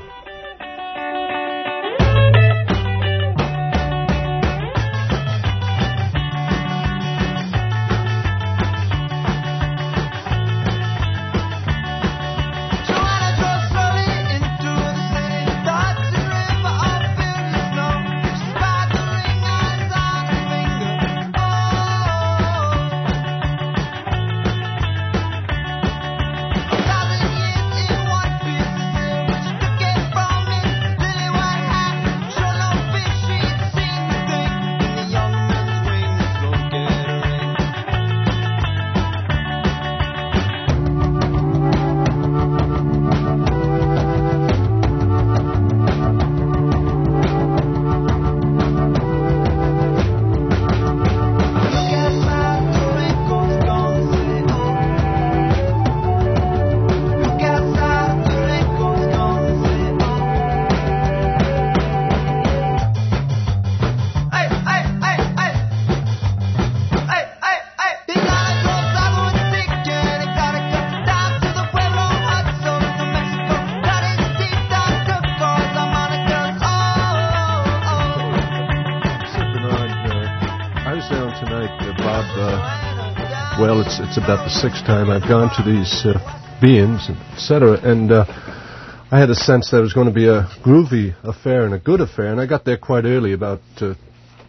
It's about the sixth time I've gone to these beings, etc. And I had a sense that it was going to be a groovy affair and a good affair. And I got there quite early, about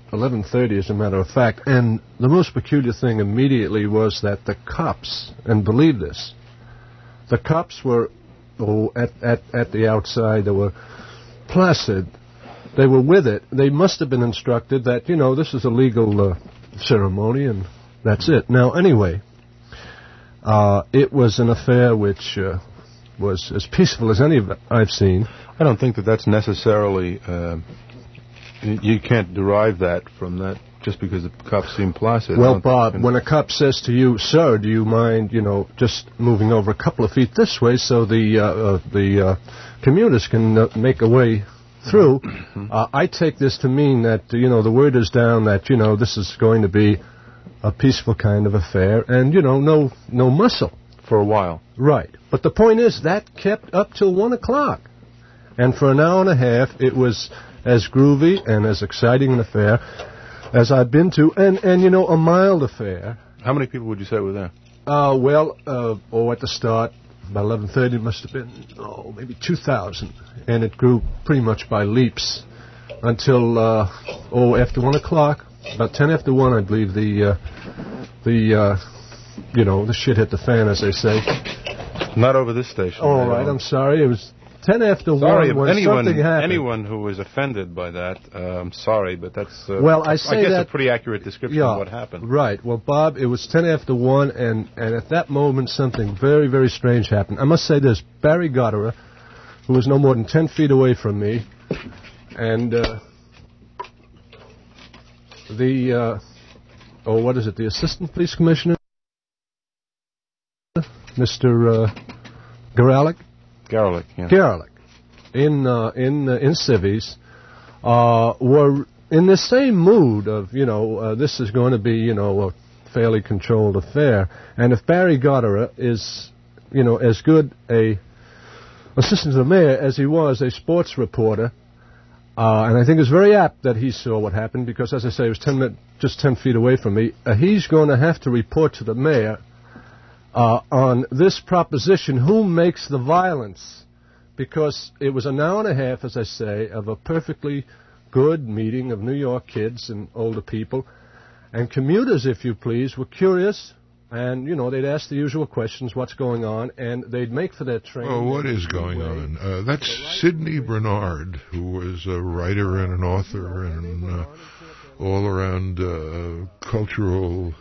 11:30, as a matter of fact. And the most peculiar thing immediately was that the cops, and believe this, the cops were at the outside. They were placid. They were with it. They must have been instructed that, this is a legal ceremony, and that's it. Now, anyway, it was an affair which was as peaceful as any I've seen. I don't think that that's necessarily... you can't derive that from that just because the cops seem placid. Well, Bob, when a cop says to you, "Sir, do you mind, just moving over a couple of feet this way so the commuters can make a way through," I take this to mean that, the word is down that, this is going to be a peaceful kind of affair and, no muscle. For a while. Right. But the point is that kept up till 1 o'clock. And for an hour and a half, it was as groovy and as exciting an affair as I've been to, and a mild affair. How many people would you say were there? At the start, about 11:30, it must have been, maybe 2,000. And it grew pretty much by leaps until, after 1 o'clock, about 10 after 1, I believe, the shit hit the fan, as they say. Not over this station. All right, I'm sorry. It was 10 after 1 when something happened. Anyone who was offended by that, I'm sorry, but that's I guess a pretty accurate description of what happened. Right. Well, Bob, it was 10 after 1, and at that moment something very, very strange happened. I must say this, Barry Gotterer, who was no more than 10 feet away from me, and the Assistant Police Commissioner, Mr. Garalick, yeah. Garlick, in civies, were in the same mood of, this is going to be, a fairly controlled affair. And if Barry Gotterer is, as good a assistant to the mayor as he was a sports reporter, and I think it's very apt that he saw what happened because, as I say, it was just 10 feet away from me. He's going to have to report to the mayor on this proposition, who makes the violence? Because it was an hour and a half, as I say, of a perfectly good meeting of New York kids and older people. And commuters, if you please, were curious. And, they'd ask the usual questions, what's going on, and they'd make for their train. Oh, what is going on? That's Sidney Bernard, who was a writer and an author and all-around cultural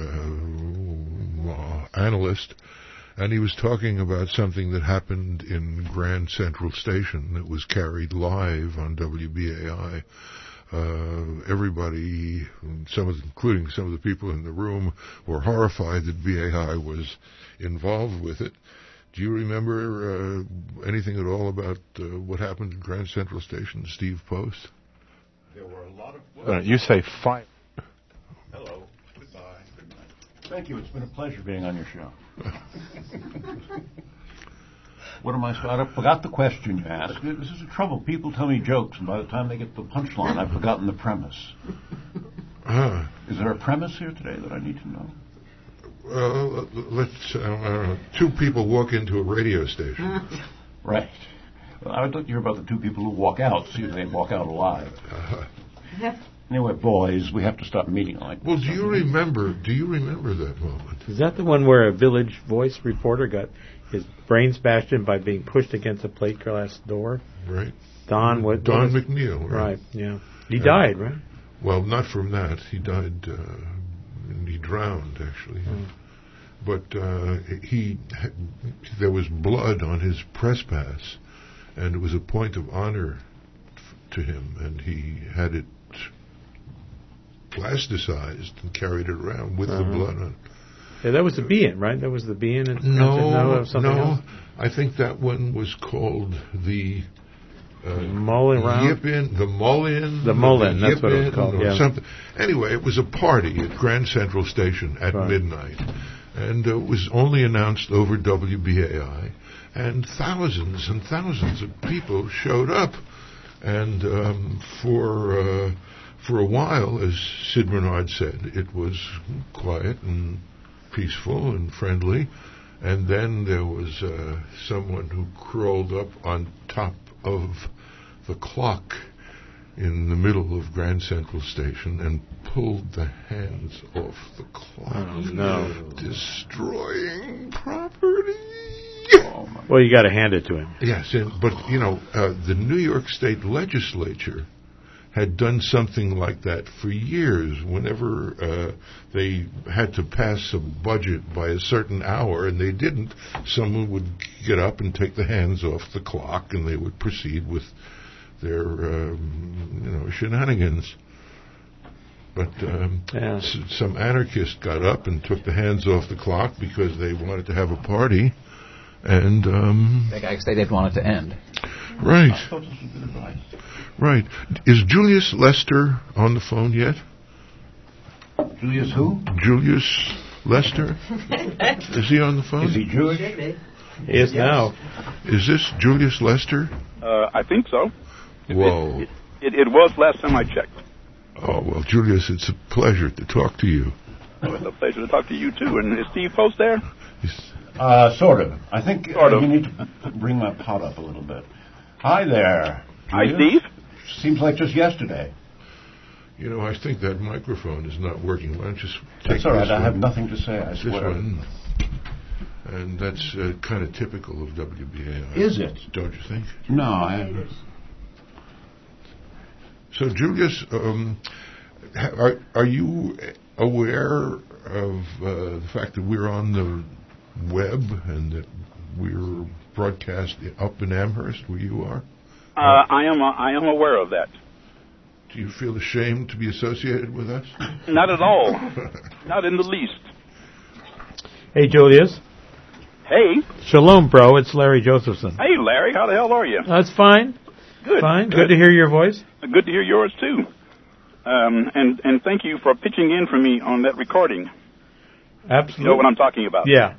analyst, and he was talking about something that happened in Grand Central Station that was carried live on WBAI. Everybody, including some of the people in the room, were horrified that BAI was involved with it. Do you remember anything at all about what happened in Grand Central Station, Steve Post? There were a lot of... you say fire. Hello. Goodbye. Good night. Thank you. It's been a pleasure being on your show. What am I... I forgot the question you asked. This is the trouble. People tell me jokes, and by the time they get to the punchline, I've forgotten the premise. Is there a premise here today that I need to know? Let's... I don't know. Two people walk into a radio station. Right. Well, I would like to hear about the two people who walk out, see if they walk out alive. Anyway, boys, we have to stop meeting like this. Well, do you remember that moment? Is that the one where a Village Voice reporter got his brains bashed in by being pushed against a plate glass door? Right. Don McNeil. Right, yeah. He died, right? Well, not from that. He died, he drowned, actually. But there was blood on his press pass, and it was a point of honor to him, and he had it plasticized and carried it around with the blood on it. Yeah, that was the Bean, right? That was the Bean? No. I think that one was called the Mullen Round? The Mullen. The Mullen, that's what it was called, yeah. Something. Anyway, it was a party at Grand Central Station at midnight, and it was only announced over WBAI, and thousands and thousands of people showed up, and for a while, as Sid Bernard said, it was quiet and peaceful and friendly, and then there was someone who crawled up on top of the clock in the middle of Grand Central Station and pulled the hands off the clock. Oh, no. Destroying property. Well, you got to hand it to him. Yes, but, the New York State Legislature had done something like that for years. Whenever they had to pass a budget by a certain hour and they didn't, someone would get up and take the hands off the clock and they would proceed with their shenanigans. But some anarchist got up and took the hands off the clock because they wanted to have a party, and I guess they didn't want it to end. Right. Right. Is Julius Lester on the phone yet? Julius who? Julius Lester. Is he on the phone? Is he Jewish? He is now. Is this Julius Lester? I think so. Whoa. It was last time I checked. Oh, well, Julius, it's a pleasure to talk to you. Oh, it's a pleasure to talk to you, too. And is Steve Post there? Sort of. I think you need to bring my pot up a little bit. Hi there. Hi, Steve. Seems like just yesterday. I think that microphone is not working. Why don't you take That's all right. this one? I have nothing to say, I swear. This one. And that's kind of typical of WBAI. Is it? Don't you think? No, So, Julius, are you aware of the fact that we're on the web and that we're broadcast up in Amherst, where you are? I am aware of that. Do you feel ashamed to be associated with us? Not at all. Not in the least. Hey, Julius. Hey. Shalom, bro. It's Larry Josephson. Hey, Larry. How the hell are you? That's fine. Good. Fine. Good to hear your voice. Good to hear yours, too. And thank you for pitching in for me on that recording. Absolutely. You know what I'm talking about? Yeah.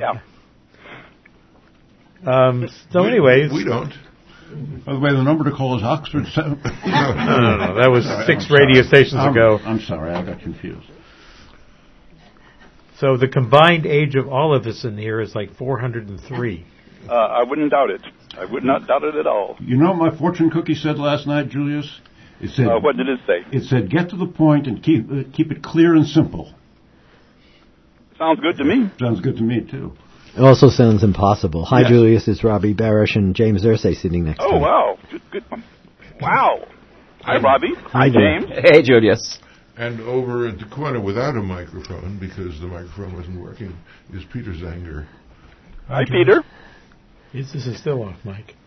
So anyways. We don't. By the way, the number to call is Oxford 7. No. That was 6 radio stations ago. I'm sorry, I got confused. So the combined age of all of us in here is like 403. I wouldn't doubt it. I would not doubt it at all. You know what my fortune cookie said last night, Julius? It said, what did it say? It said, get to the point and keep it clear and simple. Sounds good to me. Sounds good to me, too. It also sounds impossible. Hi, Yes. Julius. It's Robbie Barish and James Irsay sitting next to me. Oh, wow. Good. Wow. Hi, Robbie. Hi, James. Hey, Julius. And over at the corner without a microphone, because the microphone wasn't working, is Peter Zanger. Hi, Peter. This is still off mic.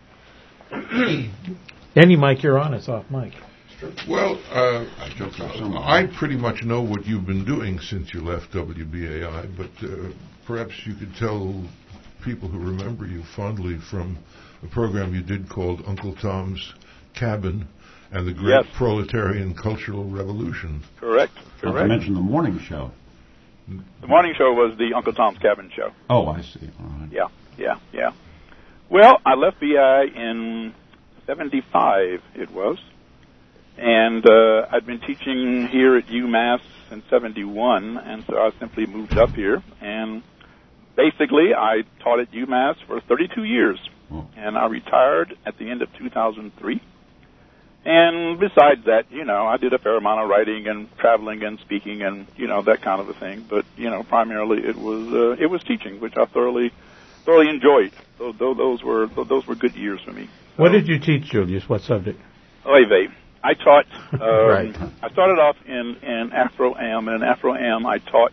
Any mic you're on, it's off mic. Well, I pretty much know what you've been doing since you left WBAI, but perhaps you could tell people who remember you fondly from a program you did called Uncle Tom's Cabin and the Great Proletarian Cultural Revolution. Correct. Not to mention the morning show. The morning show was the Uncle Tom's Cabin show. Oh, I see. All right. Yeah. Well, I left BI in 75, it was. And I'd been teaching here at UMass in 71, and so I simply moved up here. And basically, I taught at UMass for 32 years. And I retired at the end of 2003. And besides that, I did a fair amount of writing and traveling and speaking and, that kind of a thing. But, primarily it was teaching, which I thoroughly enjoyed. Those were good years for me. What did you teach, Julius? What subject? Oy vey. I taught, Right. I started off in Afro-Am, and in Afro-Am I taught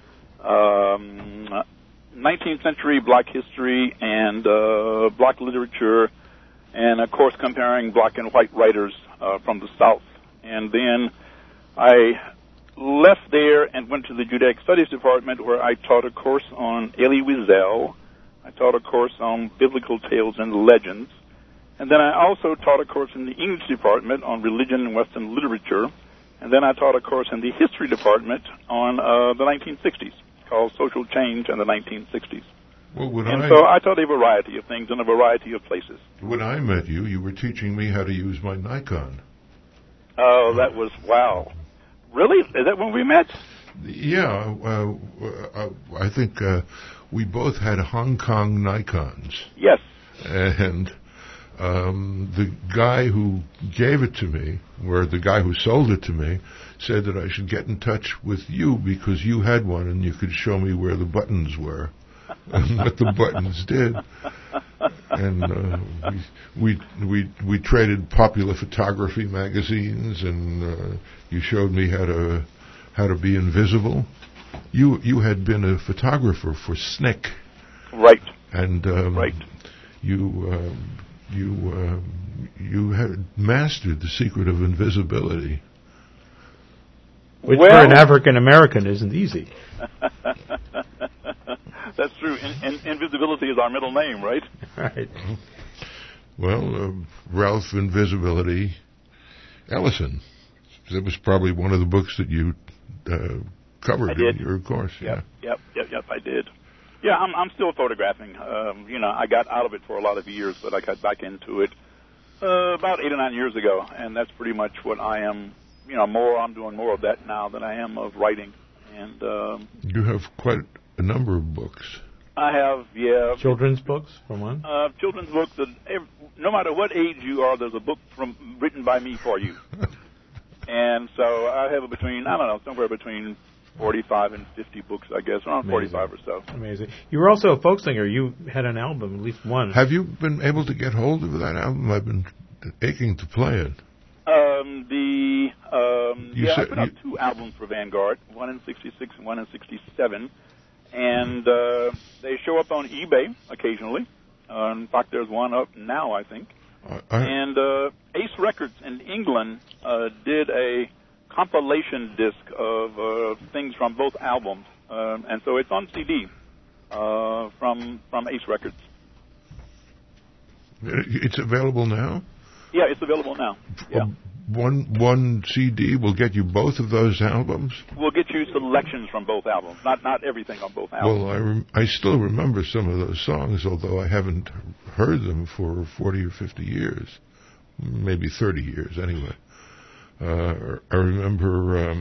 19th century black history and black literature, and of course comparing black and white writers from the South. And then I left there and went to the Judaic Studies department, where I taught a course on Elie Wiesel. I taught a course on biblical tales and legends. And then I also taught a course in the English department on religion and Western literature. And then I taught a course in the history department on the 1960s, called Social Change in the 1960s. Well, so I taught a variety of things in a variety of places. When I met you, you were teaching me how to use my Nikon. Oh, that was, wow. Really? Is that when we met? Yeah, I think we both had Hong Kong Nikons. Yes. And the guy who gave it to me, or the guy who sold it to me, said that I should get in touch with you because you had one and you could show me where the buttons were and what the buttons did. And we traded popular photography magazines, and you showed me how to be invisible. You had been a photographer for SNCC, right? And right. You had mastered the secret of invisibility, which for an African American isn't easy. That's true. Invisibility is our middle name, right? Right. Well, Ralph Invisibility Ellison. That was probably one of the books that you covered in your course. Yep, I did. Yeah, I'm still photographing. I got out of it for a lot of years, but I got back into it about 8 or 9 years ago, and that's pretty much what I am. I'm doing more of that now than I am of writing. And you have quite a number of books. I have, yeah. Children's books, for one? Children's books. No matter what age you are, there's a book written by me for you. And so I have somewhere between 45 and 50 books, I guess, around 45 or so. Amazing. You were also a folk singer. You had an album, at least one. Have you been able to get hold of that album? I've been aching to play it. I put out 2 albums for Vanguard, one in '66 and one in '67, and they show up on eBay occasionally. In fact, there's one up now, I think. And Ace Records in England did a compilation disc of things from both albums, and so it's on CD from Ace Records. It's available now? Yeah, it's available now. Yeah. One CD will get you both of those albums? We'll get you selections from both albums, not everything on both albums. Well, I still remember some of those songs, although I haven't heard them for 40 or 50 years, maybe 30 years anyway. I remember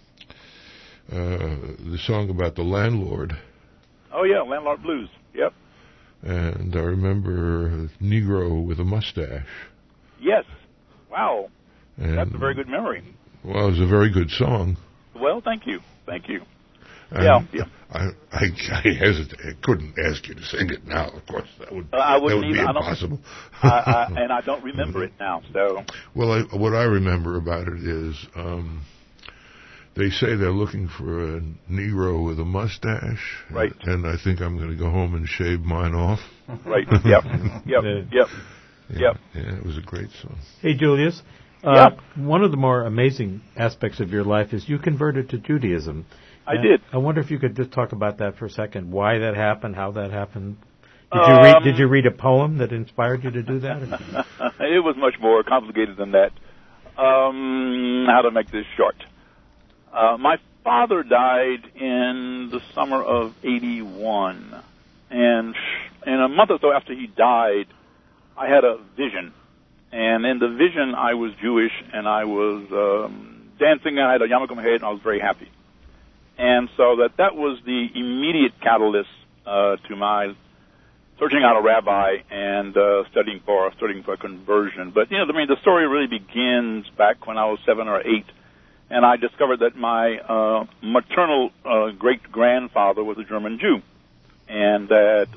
the song about the landlord. Oh, yeah, Landlord Blues, yep. And I remember Negro with a Mustache. Yes, wow. That's a very good memory. Well, it was a very good song. Well, thank you. Yeah. I hesitate. I couldn't ask you to sing it now, of course. That would be impossible. And I don't remember it now, so. Well, what I remember about it is they say they're looking for a Negro with a mustache. Right. And I think I'm going to go home and shave mine off. Right. Yep. Yeah, it was a great song. Hey, Julius. One of the more amazing aspects of your life is you converted to Judaism. I did. I wonder if you could just talk about that for a second. Why that happened, how that happened. Did you read a poem that inspired you to do that? It was much more complicated than that. How to make this short. My father died in the summer of '81, and a month or so after he died, I had a vision. And in the vision, I was Jewish, and I was dancing, and I had a yarmulke on my head, and I was very happy. And so that was the immediate catalyst to my searching out a rabbi and studying for conversion. But, the story really begins back when I was 7 or 8, and I discovered that my maternal great-grandfather was a German Jew, and that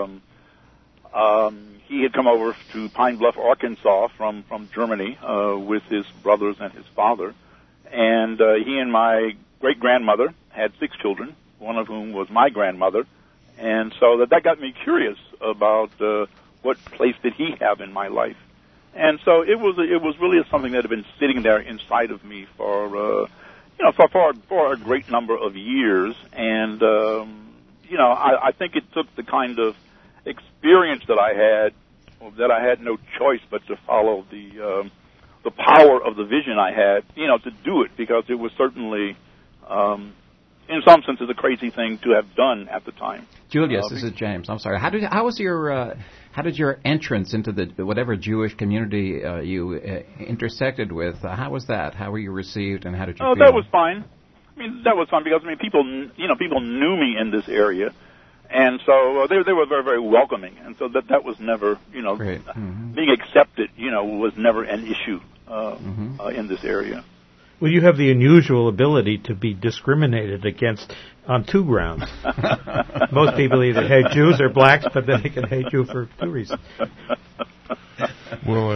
he had come over to Pine Bluff, Arkansas from Germany with his brothers and his father. And he and my great-grandmother had 6 children, one of whom was my grandmother. And so that got me curious about what place did he have in my life. And so it was really something that had been sitting there inside of me for a great number of years. And, I think it took the kind of experience that I had no choice but to follow the power of the vision I had, to do it, because it was certainly, in some senses, a crazy thing to have done at the time. Julius, this is James. I'm sorry. How did your entrance into the whatever Jewish community you intersected with? How was that? How were you received, and how did you feel? That was fine. That was fine because people knew me in this area. And so they were very, very welcoming. And so that was never, being accepted, was never an issue in this area. Well, you have the unusual ability to be discriminated against on two grounds. Most people either hate Jews or blacks, but then they can hate you for two reasons. Well,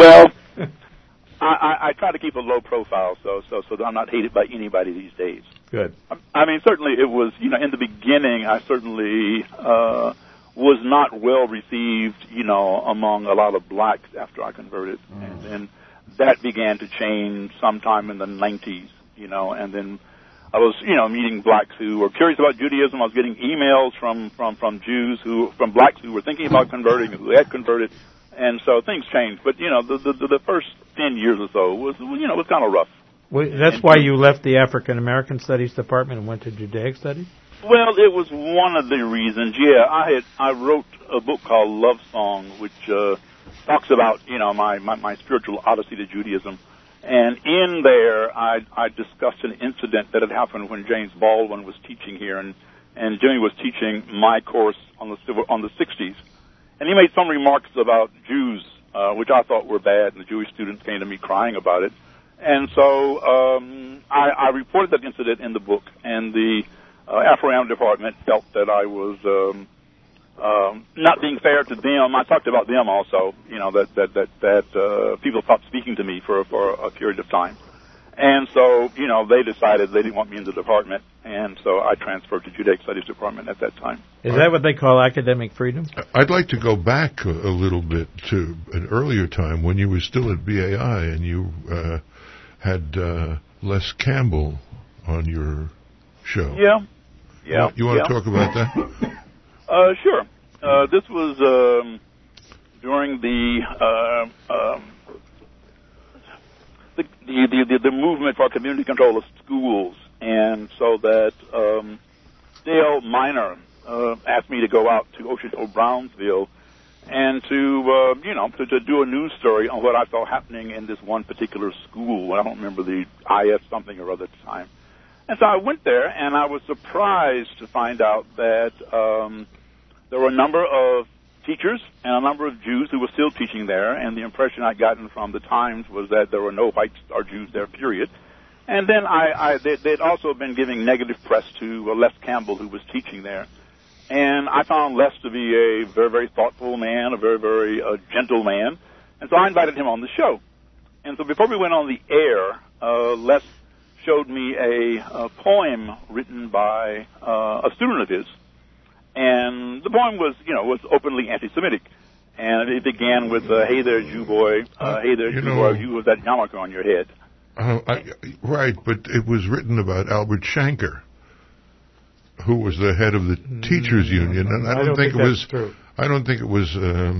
I try to keep a low profile, so that I'm not hated by anybody these days. Good. I mean, certainly it was, in the beginning, I certainly was not well received, among a lot of blacks after I converted, and then that began to change sometime in the 90s, and then I was, meeting blacks who were curious about Judaism. I was getting emails from Jews from blacks who were thinking about converting, who had converted, and so things changed. But, the first 10 years or so was kind of rough. Well, that's why you left the African American Studies department and went to Judaic Studies? Well, it was one of the reasons. Yeah, I wrote a book called Love Song, which talks about my spiritual odyssey to Judaism, and in there I discussed an incident that had happened when James Baldwin was teaching here, and Jimmy was teaching my course on the 60s, and he made some remarks about Jews, which I thought were bad, and the Jewish students came to me crying about it, and so I reported that incident in the book, and the Afro-Am department felt that I was not being fair to them. I talked about them also, that people stopped speaking to me for a period of time. And so, they decided they didn't want me in the department, and so I transferred to Judaic Studies department at that time. Is that what they call academic freedom? I'd like to go back a little bit to an earlier time when you were still at BAI and you had Les Campbell on your show. Yeah. You want to talk about that? Sure. This was during the movement for community control of schools, and so that Dale Miner asked me to go out to Ocean Hill-Brownsville and to do a news story on what I saw happening in this one particular school. I don't remember the IS something or other at the time. And so I went there, and I was surprised to find out that there were a number of teachers and a number of Jews who were still teaching there, and the impression I'd gotten from the Times was that there were no whites or Jews there, period. And then they'd also been giving negative press to Les Campbell, who was teaching there. And I found Les to be a very, very thoughtful man, a very, very gentle man, and so I invited him on the show. And so before we went on the air, Les showed me a poem written by a student of his, and the poem was openly anti-Semitic, and it began with "Hey there, Jew boy, hey there, Jew boy, you with that yarmulke on your head." Right, but it was written about Albert Shanker, who was the head of the teachers union, and I don't think it was true. I don't think it was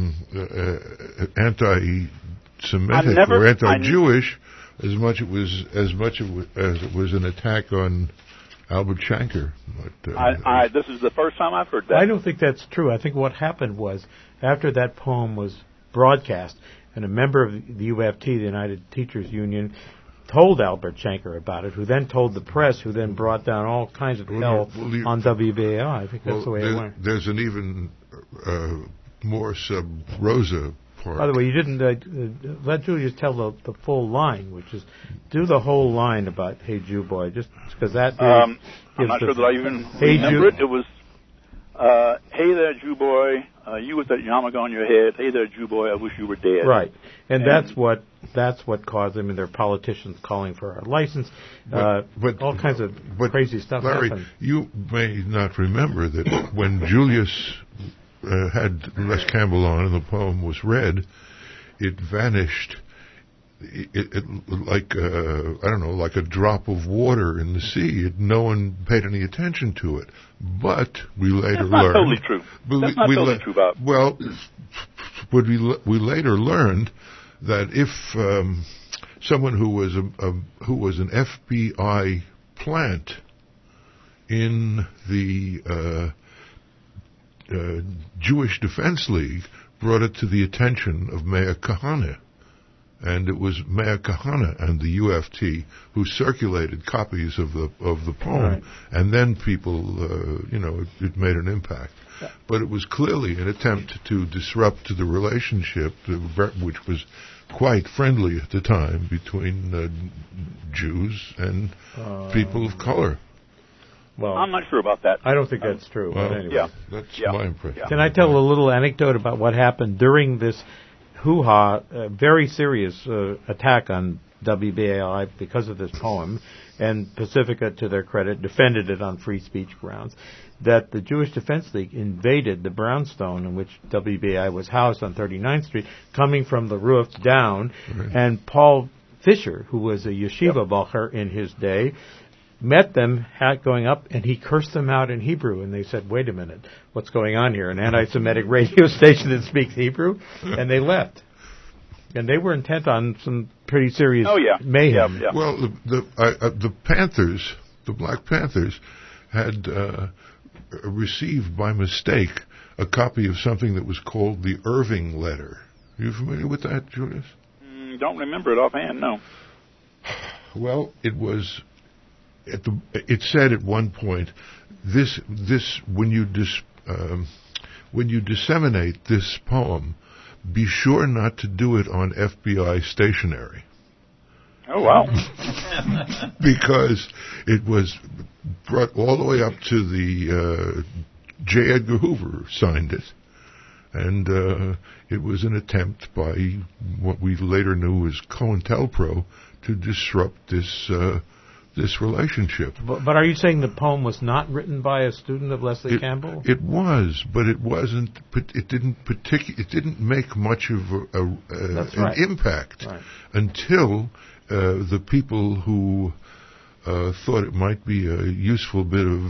anti-Semitic or anti-Jewish. As much as it was an attack on Albert Shanker. But, this is the first time I've heard that. I don't think that's true. I think what happened was, after that poem was broadcast, and a member of the UFT, the United Teachers Union, told Albert Shanker about it, who then told the press, who then brought down all kinds of hell on WBAI. I think that's the way it went. There's an even more sub rosa. By the way, you didn't let Julius tell the full line, which is do the whole line about "Hey Jew boy," just because that. I'm not sure that I even remember it. It was, "Hey there, Jew boy, you with that yarmulke on your head. Hey there, Jew boy, I wish you were dead." Right, and that's what caused them. And their politicians calling for our license, but all kinds of crazy stuff. Larry, happened. You may not remember that when Julius had Les Campbell on and the poem was read, it vanished. It like like a drop of water in the sea. No one paid any attention to it. But we later learned. That's not totally true. That's not totally true, Bob. Well, we later learned that if someone who was an FBI plant in the Jewish Defense League brought it to the attention of Meir Kahane, And it was Meir Kahane and the UFT who circulated copies of the poem, Right. and then people, it made an impact. But it was clearly an attempt to disrupt the relationship, which was quite friendly at the time, between Jews and people of color. Well, I'm not sure about that. I don't think that's true. Well, but anyway. Yeah. That's Yeah. my impression. Can I tell a little anecdote about what happened during this hoo-ha, very serious attack on WBAI because of this poem, and Pacifica, to their credit, defended it on free speech grounds, that the Jewish Defense League invaded the brownstone in which WBAI was housed on 39th Street, coming from the roof down, and Paul Fisher, who was a yeshiva bacher in his day, met them hat going up, and he cursed them out in Hebrew, and they said, wait a minute, what's going on here, an anti-Semitic radio station that speaks Hebrew? And they left. And they were intent on some pretty serious mayhem. Yeah. Well, the Panthers, the Black Panthers, had received by mistake a copy of something that was called the Irving Letter. Are you familiar with that, Julius? Don't remember it offhand, no. Well, it was... it said at one point, this when you disseminate this poem, be sure not to do it on FBI stationery. Oh, wow. Because it was brought all the way up to the J. Edgar Hoover signed it, and it was an attempt by what we later knew as COINTELPRO to disrupt this relationship. But are you saying the poem was not written by a student of Leslie Campbell? It was, but it wasn't. It didn't make much of an impact until the people who thought it might be a useful bit of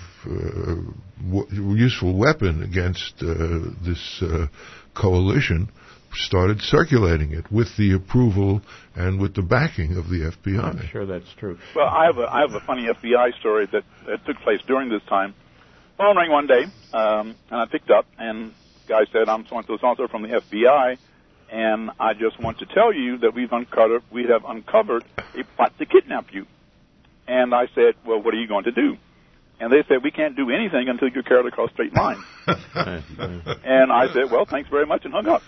useful weapon against this coalition started circulating it with the approval and with the backing of the FBI. I'm sure that's true. Well, I have a funny FBI story that took place during this time. Phone rang one day, and I picked up, and the guy said, "I'm so-and-so from the FBI, and I just want to tell you that we have uncovered a plot to kidnap you." And I said, "Well, what are you going to do?" And they said, "We can't do anything until you're carried across state lines." And I said, "Well, thanks very much," and hung up.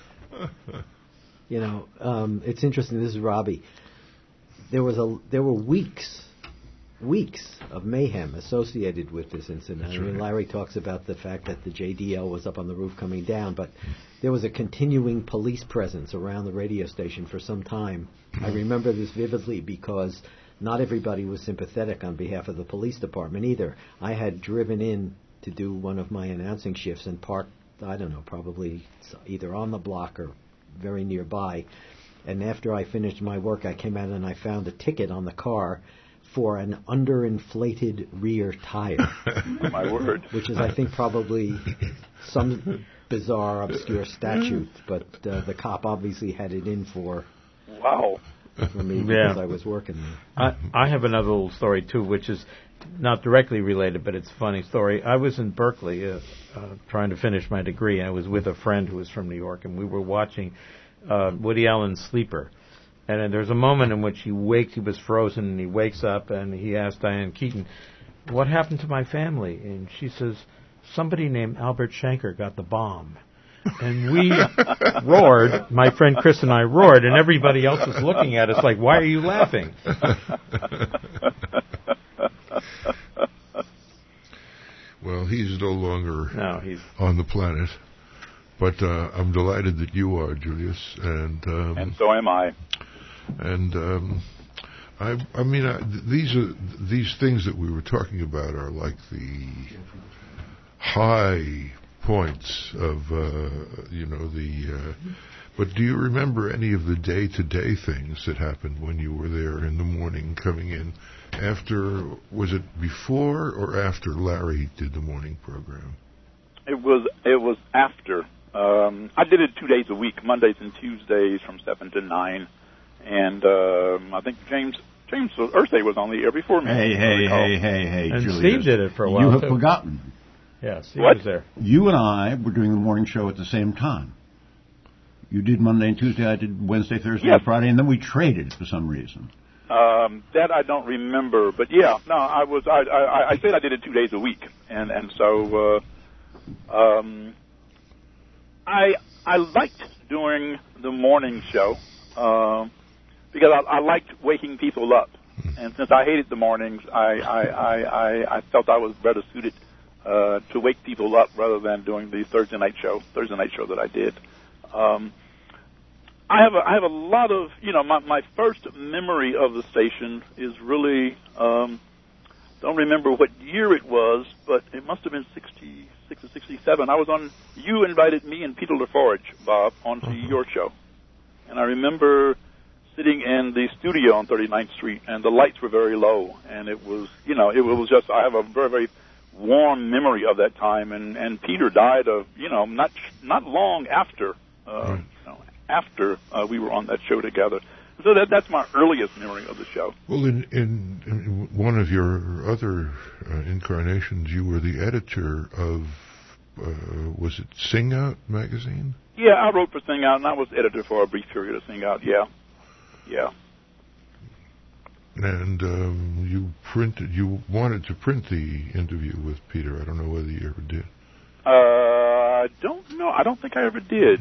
It's interesting. This is Robbie. There were weeks of mayhem associated with this incident. I mean, Larry talks about the fact that the JDL was up on the roof coming down, but there was a continuing police presence around the radio station for some time. I remember this vividly because not everybody was sympathetic on behalf of the police department either. I had driven in to do one of my announcing shifts and parked, I don't know, probably either on the block or very nearby. And after I finished my work, I came out and I found a ticket on the car for an underinflated rear tire. Oh, my word. Which is, I think, probably some bizarre, obscure statute. But the cop obviously had it in for me because I was working there. I have another little story, too, which is not directly related, but it's a funny story. I was in Berkeley trying to finish my degree. I was with a friend who was from New York, and we were watching Woody Allen's Sleeper. And then there's a moment in which he was frozen, and he wakes up, and he asked Diane Keaton, "What happened to my family?" And she says, "Somebody named Albert Shanker got the bomb." And we roared, my friend Chris and I roared, and everybody else was looking at us like, "Why are you laughing?" Well, he's no longer on the planet, but I'm delighted that you are, Julius, and so am I. And I mean, these things that we were talking about are like the high points of But do you remember any of the day-to-day things that happened when you were there in the morning coming in? Was it before or after Larry did the morning program? It was after. I did it 2 days a week, Mondays and Tuesdays from 7 to 9. And I think James Irsay was on the air before me. Hey, and Julius, Steve did it for a while, You have too. forgotten. Yeah, Steve was there. You and I were doing the morning show at the same time. You did Monday and Tuesday. I did Wednesday, Thursday, Yes. and Friday, and then we traded for some reason. That I don't remember, but yeah, no, I said I did it 2 days a week, and so I liked doing the morning show because I liked waking people up, and since I hated the mornings, I felt I was better suited to wake people up rather than doing the Thursday night show that I did. I have a lot of, my first memory of the station is really, don't remember what year it was, but it must have been 66 or 67. You invited me and Peter LaForge, Bob, onto your show. And I remember sitting in the studio on 39th Street, and the lights were very low, and it was, it was just, I have a very, very warm memory of that time, and Peter died of, not long after, after we were on that show together. So that's my earliest memory of the show. Well, in one of your other incarnations, you were the editor of, was it Sing Out magazine? Yeah, I wrote for Sing Out, and I was editor for a brief period of Sing Out, yeah. And you wanted to print the interview with Peter. I don't know whether you ever did. I don't know. I don't think I ever did.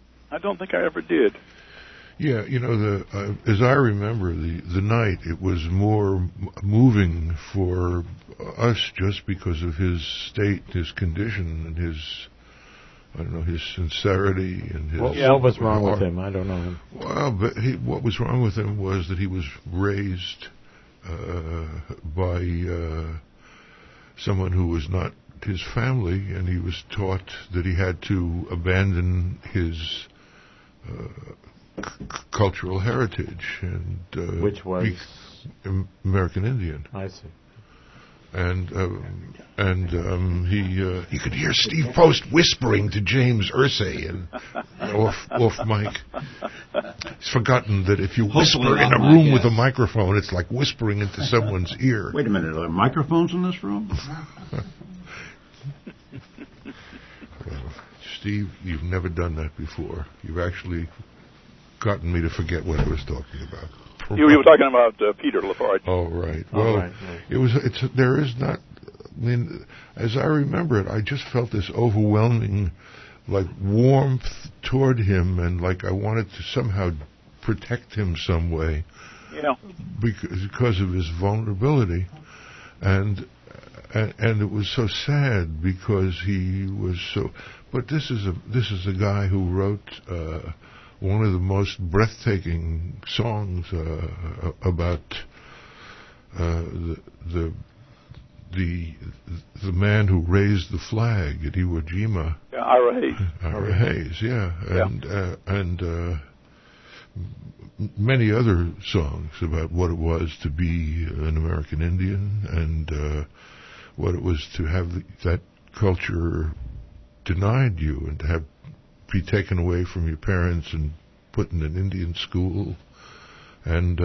Yeah, as I remember the night, it was more moving for us just because of his state, his condition, and his sincerity and his. What was wrong with him? I don't know. Well, but what was wrong with him was that he was raised by someone who was not his family, and he was taught that he had to abandon his cultural heritage, and which was American Indian. I see. And he could hear Steve Post whispering to James Irsay and off mic. He's forgotten that if you whisper in a room with a microphone, it's like whispering into someone's ear. Wait a minute, are there microphones in this room? Well, Steve, you've never done that before. You've actually gotten me to forget what I was talking about. You were talking about Peter LaForge. Oh, right. Well, right. There is not, I mean, as I remember it, I just felt this overwhelming, warmth toward him, and I wanted to somehow protect him some way. Yeah. Because of his vulnerability. And it was so sad because he was so, but this is a guy who wrote, one of the most breathtaking songs about the man who raised the flag at Iwo Jima. Yeah, Ira Hayes. Ira Hayes, yeah, and many other songs about what it was to be an American Indian and what it was to have that culture denied you and to be taken away from your parents and put in an Indian school. And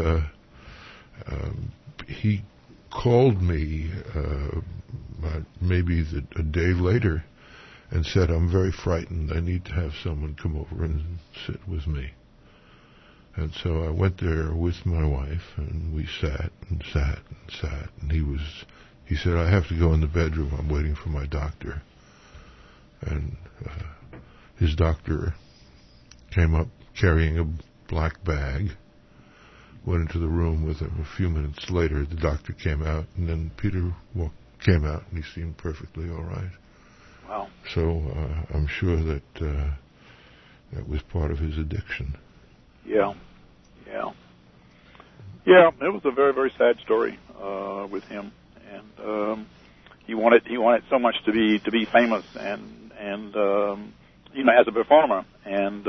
he called me maybe a day later and said, "I'm very frightened. I need to have someone come over and sit with me." And so I went there with my wife, and we sat and sat and sat. And he said, "I have to go in the bedroom. I'm waiting for my doctor." And his doctor came up carrying a black bag, went into the room with him. A few minutes later, the doctor came out, and then Peter came out, and he seemed perfectly all right. Wow. So I'm sure that that was part of his addiction. Yeah. It was a very, very sad story with him, and he wanted so much to be famous and as a performer, and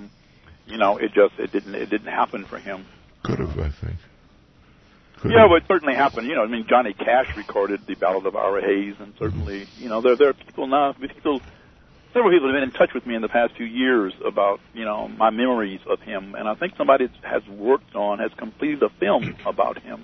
it didn't happen for him. Could have, I think. But it certainly happened. Johnny Cash recorded the Ballad of Ira Hayes, and certainly, there are people now. Several people have been in touch with me in the past few years about, my memories of him, and I think somebody has completed a film about him.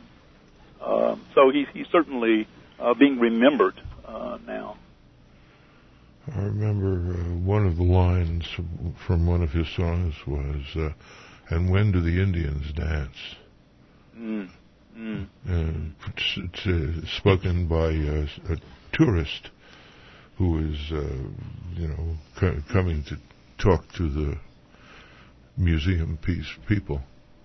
So he's certainly being remembered now. I remember one of the lines from one of his songs was, "And when do the Indians dance?" It's spoken by a tourist who is, coming to talk to the museum people.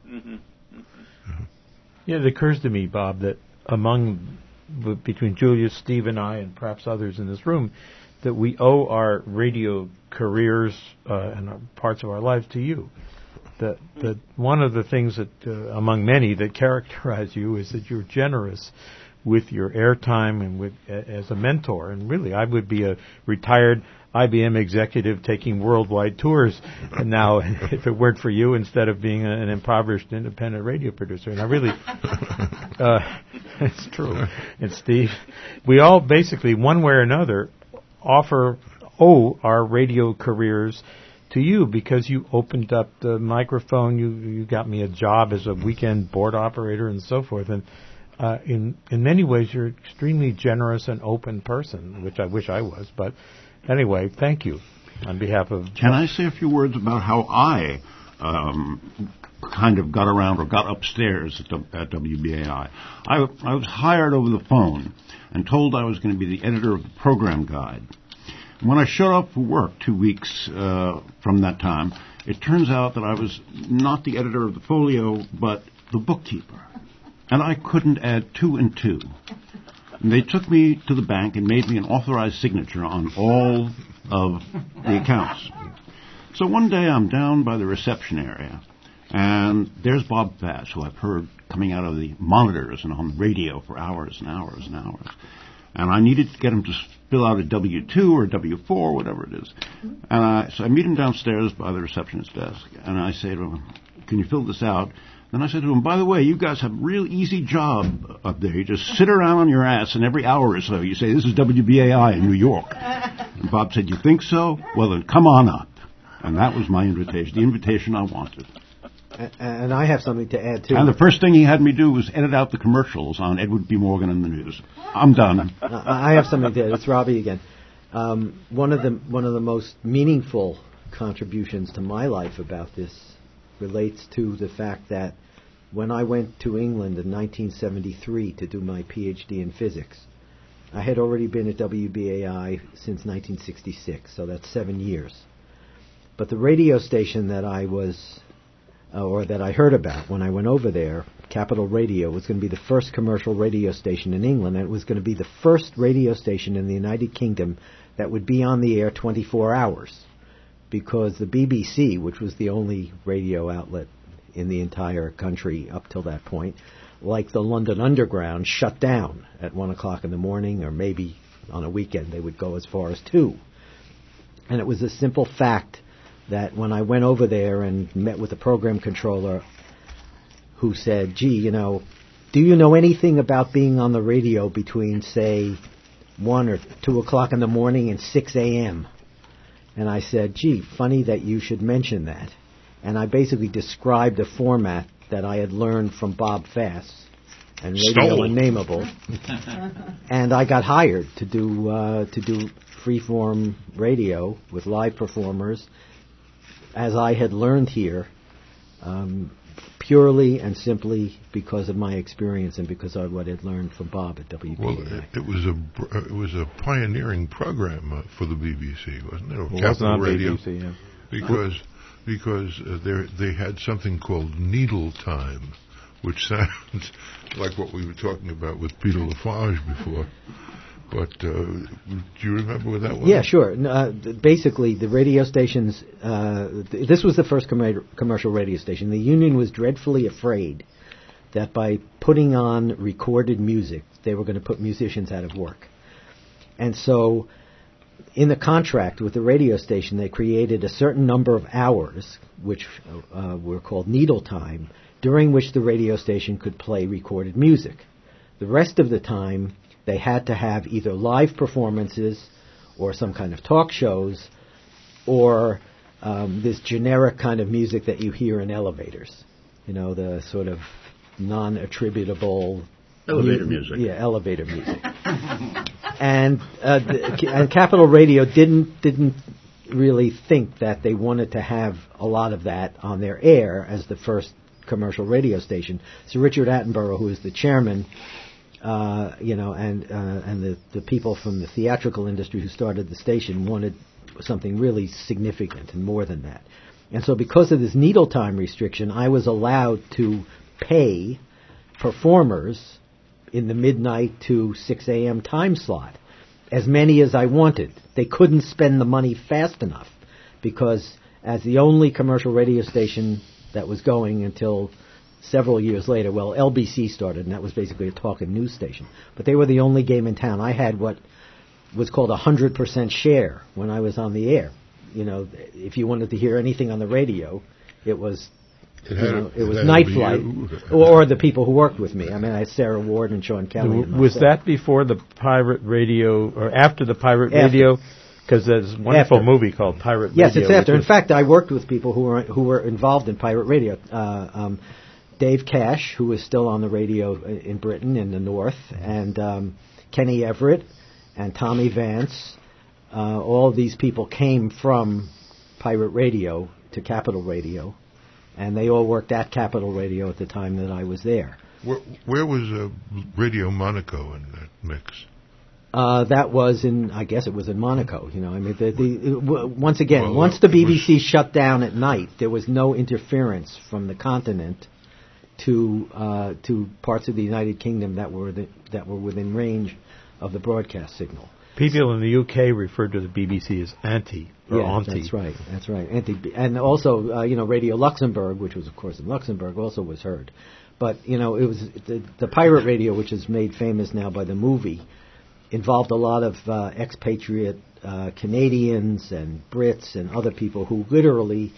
Yeah, it occurs to me, Bob, that between Julius, Steve, and I, and perhaps others in this room, that we owe our radio careers and parts of our lives to you. That one of the things that, among many, that characterize you is that you're generous with your airtime and as a mentor. And really, I would be a retired IBM executive taking worldwide tours, and now if it weren't for you, instead of being an impoverished independent radio producer. And I really, it's true. And Steve, we all basically, one way or another, owe our radio careers to you, because you opened up the microphone, you got me a job as a weekend board operator and so forth, and in many ways you're an extremely generous and open person, which I wish I was. But anyway, thank you on behalf of... Can I say a few words about how I kind of got around or got upstairs at WBAI? I was hired over the phone and told I was going to be the editor of the program guide. When I showed up for work 2 weeks from that time, it turns out that I was not the editor of the folio, but the bookkeeper. And I couldn't add 2 and 2. And they took me to the bank and made me an authorized signature on all of the accounts. So one day I'm down by the reception area, and there's Bob Fass, who I've heard coming out of the monitors and on the radio for hours and hours and hours. And I needed to get him to fill out a W-2 or a W-4, whatever it is. And so I meet him downstairs by the receptionist's desk, and I say to him, "Can you fill this out?" Then I said to him, "By the way, you guys have a real easy job up there. You just sit around on your ass, and every hour or so you say, 'This is WBAI in New York.'" And Bob said, "You think so? Well, then come on up." And that was my invitation, the invitation I wanted. And I have something to add, too. And the first thing he had me do was edit out the commercials on Edward B. Morgan and the News. I'm done. I have something to add. It's Robbie again. One of the most meaningful contributions to my life about this relates to the fact that when I went to England in 1973 to do my PhD in physics, I had already been at WBAI since 1966, so that's 7 years. But the radio station that I heard about when I went over there, Capital Radio, was going to be the first commercial radio station in England, and it was going to be the first radio station in the United Kingdom that would be on the air 24 hours, because the BBC, which was the only radio outlet in the entire country up till that point, like the London Underground, shut down at 1 o'clock in the morning, or maybe on a weekend they would go as far as 2. And it was a simple fact that when I went over there and met with the program controller, who said, "Gee, do you know anything about being on the radio between, say, 1 or 2 o'clock in the morning and 6 a.m.? And I said, "Gee, funny that you should mention that." And I basically described a format that I had learned from Bob Fass and Radio Unnameable. And I got hired to do freeform radio with live performers, as I had learned here, purely and simply because of my experience and because of what I'd learned from Bob at WBAI. Well, it was a pioneering program for the BBC, wasn't it? Or Capital Radio, BBC, yeah. Because they had something called Needle Time, which sounds like what we were talking about with Peter Lafarge before. But do you remember what that was? Yeah, sure. Basically, the radio stations, this was the first commercial radio station. The union was dreadfully afraid that by putting on recorded music, they were going to put musicians out of work. And so in the contract with the radio station, they created a certain number of hours, which were called needle time, during which the radio station could play recorded music. The rest of the time, they had to have either live performances or some kind of talk shows or this generic kind of music that you hear in elevators. The sort of non-attributable... Elevator music. Yeah, elevator music. And Capital Radio didn't really think that they wanted to have a lot of that on their air as the first commercial radio station. So Richard Attenborough, who is the chairman, and the people from the theatrical industry who started the station wanted something really significant and more than that. And so because of this needle time restriction, I was allowed to pay performers in the midnight to 6 a.m. time slot, as many as I wanted. They couldn't spend the money fast enough because as the only commercial radio station that was going until several years later, well, LBC started, and that was basically a talk and news station. But they were the only game in town. I had what was called 100% share when I was on the air. You know, if you wanted to hear anything on the radio, it was Night Flight or the people who worked with me. I mean, I had Sarah Ward and Sean Kelly. Was that before the pirate radio or after the pirate radio? Because there's a wonderful movie called Pirate Radio. Yes, it's after. In fact, I worked with people who were involved in pirate radio. Dave Cash, who is still on the radio in Britain in the North, and Kenny Everett and Tommy Vance. All of these people came from pirate radio to Capital Radio, and they all worked at Capital Radio at the time that I was there. Where was Radio Monaco in that mix? That was I guess it was in Monaco. You know, I mean, once again, once the BBC shut down at night, there was no interference from the continent to parts of the United Kingdom that were within range of the broadcast signal. People in the UK referred to the BBC as Auntie or Auntie. That's right. Auntie, and also, Radio Luxembourg, which was of course in Luxembourg, also was heard. But it was the pirate radio, which is made famous now by the movie, involved a lot of expatriate Canadians and Brits and other people who literally,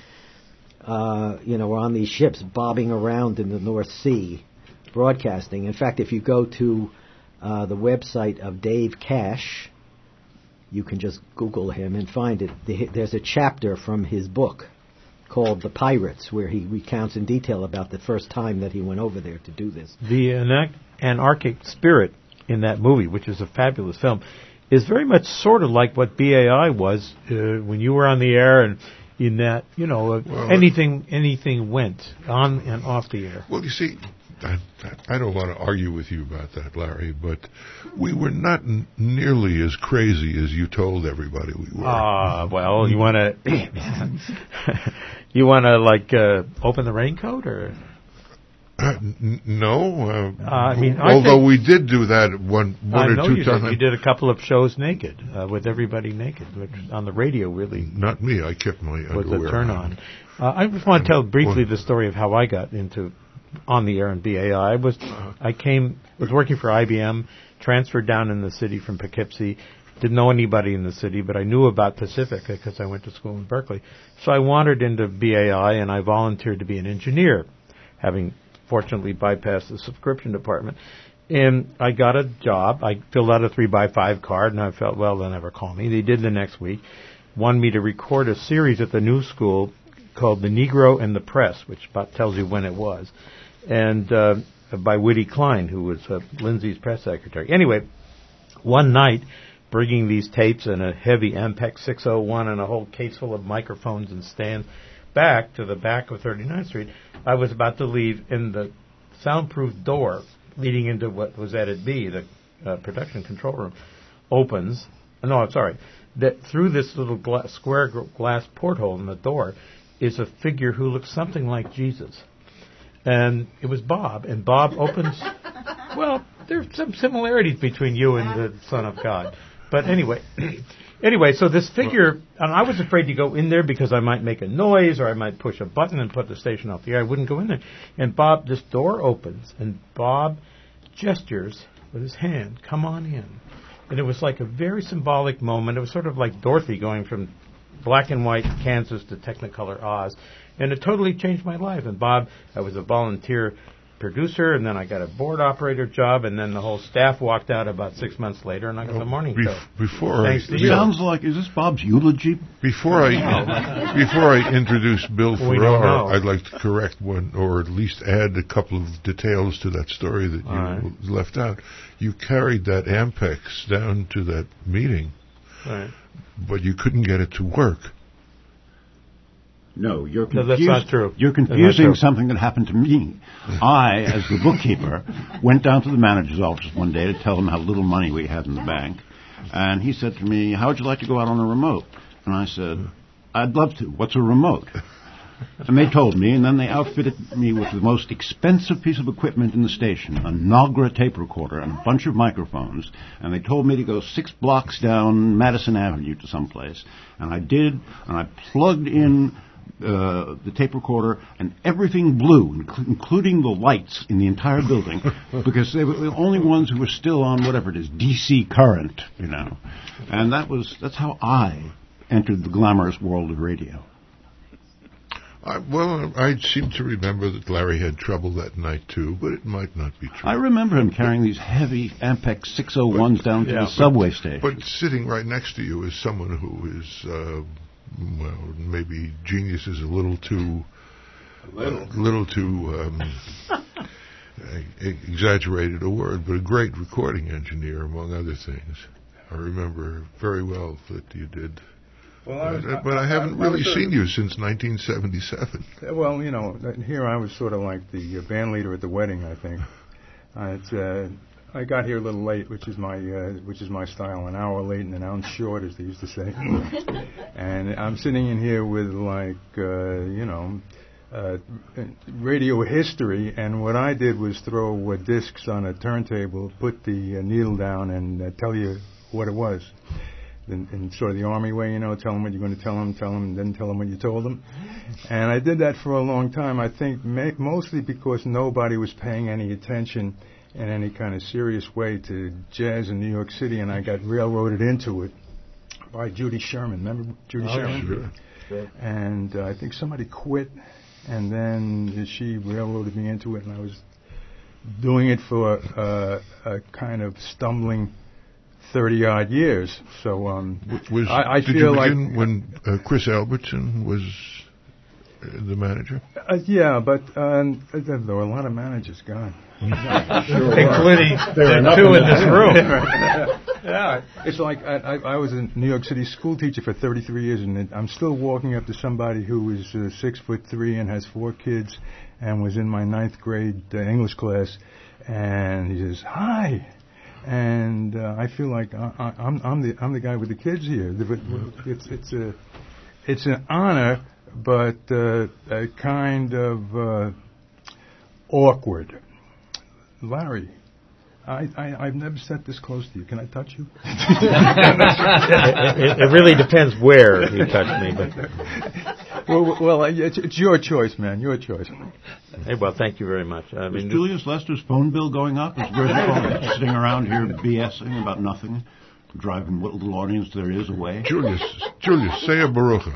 were on these ships bobbing around in the North Sea, broadcasting. In fact, if you go to the website of Dave Cash, you can just Google him and find it. There's a chapter from his book called The Pirates, where he recounts in detail about the first time that he went over there to do this. The anarchic spirit in that movie, which is a fabulous film, is very much sort of like what BAI was when you were on the air, and in that, anything went on and off the air. Well, you see, I don't want to argue with you about that, Larry, but we were not nearly as crazy as you told everybody we were. Well, you want to open the raincoat or? No. Although we did do that one or two times. You did a couple of shows naked, with everybody naked, which on the radio really. Not me. I kept my underwear was a turn on. I just want to tell briefly the story of how I got into on the air in BAI. I was working for IBM, transferred down in the city from Poughkeepsie. Didn't know anybody in the city, but I knew about Pacifica because I went to school in Berkeley. So I wandered into BAI and I volunteered to be an engineer, having fortunately bypassed the subscription department. And I got a job. I filled out a 3x5 card, and I felt, well, they'll never call me. They did the next week. Wanted me to record a series at the New School called The Negro and the Press, which about tells you when it was, and by Whitty Klein, who was Lindsay's press secretary. Anyway, one night, bringing these tapes and a heavy Ampex 601 and a whole case full of microphones and stands back to the back of 39th Street, I was about to leave, and the soundproof door leading into what was at it B, the production control room, opens. No, I'm sorry. That through this little square glass porthole in the door is a figure who looks something like Jesus. And it was Bob, and Bob opens. Well, there's some similarities between you and the Son of God. But anyway, so this figure, and I was afraid to go in there because I might make a noise or I might push a button and put the station off the air. I wouldn't go in there. And Bob, this door opens, and Bob gestures with his hand, come on in. And it was like a very symbolic moment. It was sort of like Dorothy going from black and white Kansas to Technicolor Oz. And it totally changed my life. And Bob, I was a volunteer producer, and then I got a board operator job, and then the whole staff walked out about 6 months later, and I got the morning show. Thanks to you. Sounds like, is this Bob's eulogy? Before I introduce Bill Farrar, I'd like to correct one, or at least add a couple of details to that story that you left out. You carried that Ampex down to that meeting, but you couldn't get it to work. No, you're No, that's not true. You're confusing something that happened to me. I, as the bookkeeper, went down to the manager's office one day to tell him how little money we had in the bank. And he said to me, "How would you like to go out on a remote?" And I said, "I'd love to. What's a remote?" And they told me, and then they outfitted me with the most expensive piece of equipment in the station, a Nagra tape recorder and a bunch of microphones. And they told me to go 6 blocks down Madison Avenue to someplace. And I did, and I plugged in the tape recorder, and everything blew, including the lights in the entire building, because they were the only ones who were still on whatever it is, DC current, you know. And that's how I entered the glamorous world of radio. I seem to remember that Larry had trouble that night, too, but it might not be true. I remember him carrying these heavy Ampex 601s down to the subway station. But sitting right next to you is someone who is, maybe genius is a little too exaggerated a word, but a great recording engineer, among other things. I remember very well that you did. Well, but I haven't really seen you since 1977. Well, you know, here I was sort of like the band leader at the wedding, I think. I got here a little late, which is my style, an hour late and an ounce short, as they used to say. And I'm sitting in here with radio history, and what I did was throw discs on a turntable, put the needle down, and tell you what it was. In sort of the Army way, you know, tell them what you're going to tell them, and then tell them what you told them. And I did that for a long time, I think mostly because nobody was paying any attention in any kind of serious way to jazz in New York City, and I got railroaded into it by Judy Sherman. Remember Judy Sherman? Sure. And I think somebody quit, and then she railroaded me into it, and I was doing it for a kind of stumbling 30-odd years. So I did feel you like begin when Chris Albertson was the manager? Yeah, but there were a lot of managers gone. Including the two in this room. Yeah, it's like I was a New York City school teacher for 33 years, and I'm still walking up to somebody who is 6'3" and has 4 kids, and was in my 9th grade English class, and he says, "Hi." And I feel like I'm the guy with the kids here. It's an honor, but kind of awkward. Larry, I've never sat this close to you. Can I touch you? It really depends where you touch me, but well, it's your choice, man. Your choice. Hey, well, thank you very much. I mean, is Julius Lester's phone bill going up? Is Roosevelt sitting around here BSing about nothing, driving what little audience there is away? Julius, say a barucha.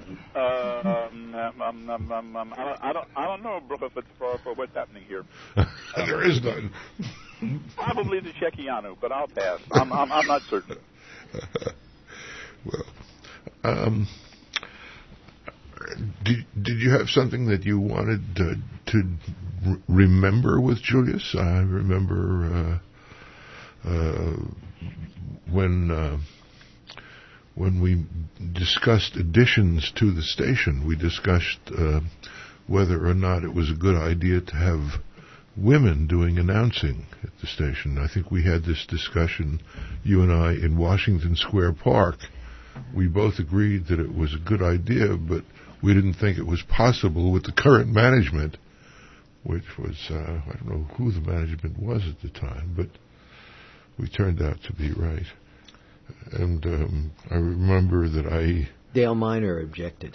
I don't know, Brooke, for what's happening here. There is none. Probably the Shekianu, but I'll pass. I'm not certain. Well, did you have something that you wanted to remember with Julius? I remember when we discussed additions to the station, we discussed whether or not it was a good idea to have women doing announcing at the station. I think we had this discussion, you and I, in Washington Square Park. We both agreed that it was a good idea, but we didn't think it was possible with the current management, which was, I don't know who the management was at the time, but we turned out to be right. And I remember that Dale Miner objected.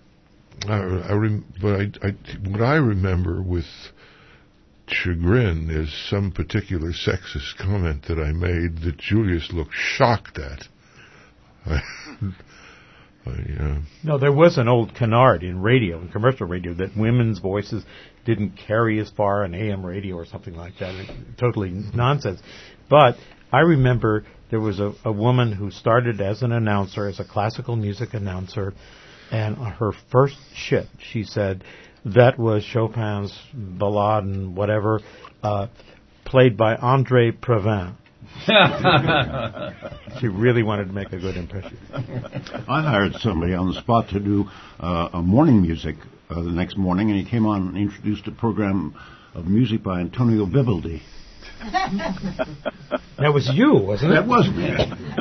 What I remember with chagrin is some particular sexist comment that I made that Julius looked shocked at. No, there was an old canard in radio, in commercial radio, that women's voices didn't carry as far on AM radio or something like that. Totally nonsense. But I remember there was a woman who started as an announcer, as a classical music announcer, and on her first shit, she said, that was Chopin's Ballade and whatever, played by André Previn. She really wanted to make a good impression. I hired somebody on the spot to do a morning music the next morning, and he came on and introduced a program of music by Antonio Vivaldi. That was you, wasn't it? That was me.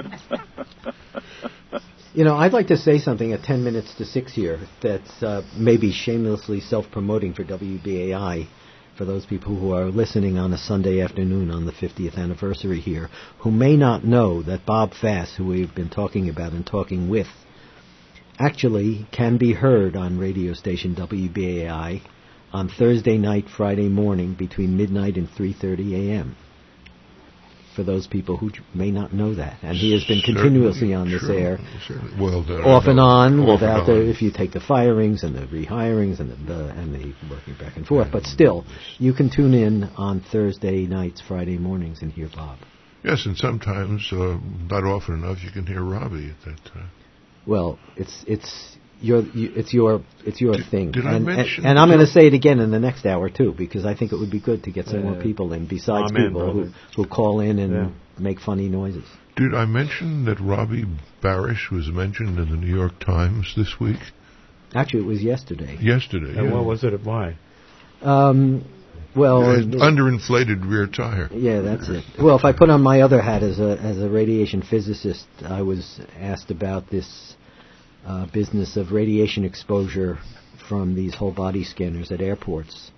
You know, I'd like to say something at 10 minutes to 6 here that's maybe shamelessly self-promoting for WBAI, for those people who are listening on a Sunday afternoon on the 50th anniversary here, who may not know that Bob Fass, who we've been talking about and talking with, actually can be heard on radio station WBAI on Thursday night, Friday morning between midnight and 3:30 a.m. For those people who may not know that. And he has been continuously on this air, well, off and on, without if you take the firings and the rehirings and the working back and forth. But still, you can tune in on Thursday nights, Friday mornings, and hear Bob. Yes, and sometimes, not often enough, you can hear Robbie at that time. Well, it's your thing. Did I mention? And I'm going to say it again in the next hour too, because I think it would be good to get some more people in besides people who call in and make funny noises. Did I mention that Robbie Barish was mentioned in the New York Times this week? Actually, it was yesterday. Yesterday. And what was it? Why? Well, underinflated rear tire. Yeah, that's it. Well, if I put on my other hat as a radiation physicist, I was asked about this business of radiation exposure from these whole body scanners at airports.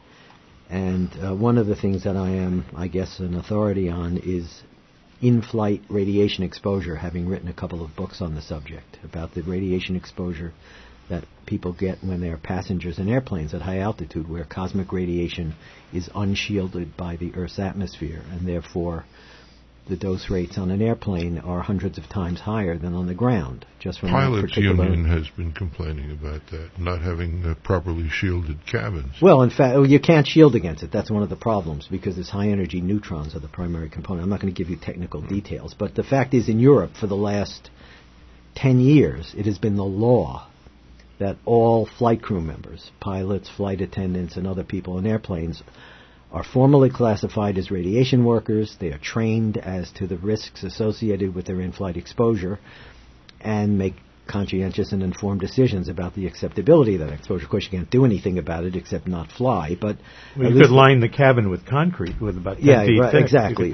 And one of the things that I am, I guess, an authority on is in-flight radiation exposure, having written a couple of books on the subject about the radiation exposure that people get when they're passengers in airplanes at high altitude, where cosmic radiation is unshielded by the Earth's atmosphere, and therefore the dose rates on an airplane are hundreds of times higher than on the ground. Just from Pilots Union has been complaining about that, not having properly shielded cabins. Well, in fact, you can't shield against it. That's one of the problems, because its high-energy neutrons are the primary component. I'm not going to give you technical details, but the fact is, in Europe, for the last 10 years, it has been the law that all flight crew members, pilots, flight attendants, and other people in airplanes, are formally classified as radiation workers. They are trained as to the risks associated with their in-flight exposure and make conscientious and informed decisions about the acceptability of that exposure. Of course, you can't do anything about it except not fly. But you could line the cabin with concrete with about 10 feet thick. Exactly,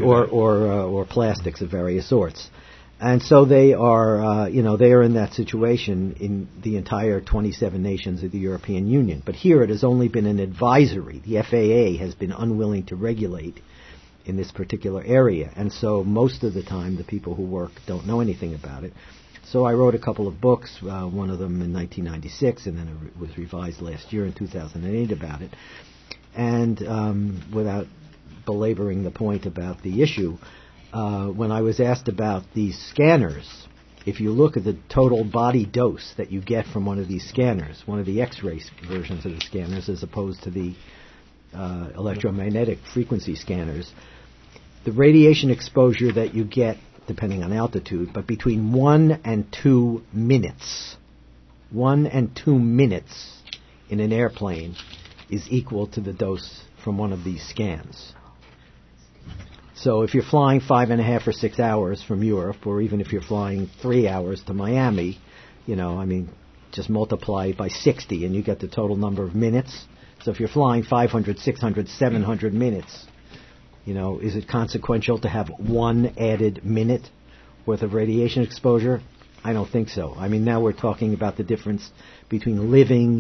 or plastics of various sorts. And so they are, they are in that situation in the entire 27 nations of the European Union. But here it has only been an advisory. The FAA has been unwilling to regulate in this particular area. And so most of the time the people who work don't know anything about it. So I wrote a couple of books, one of them in 1996, and then it was revised last year in 2008 about it. And without belaboring the point about the issue, when I was asked about these scanners, if you look at the total body dose that you get from one of these scanners, one of the X-ray versions of the scanners as opposed to the electromagnetic frequency scanners, the radiation exposure that you get, depending on altitude, but between 1 and 2 minutes, 1 and 2 minutes in an airplane is equal to the dose from one of these scans. So if you're flying 5.5 or 6 hours from Europe, or even if you're flying 3 hours to Miami, just multiply by 60 and you get the total number of minutes. So if you're flying 500, 600, 700 minutes, is it consequential to have 1 added minute worth of radiation exposure? I don't think so. Now we're talking about the difference between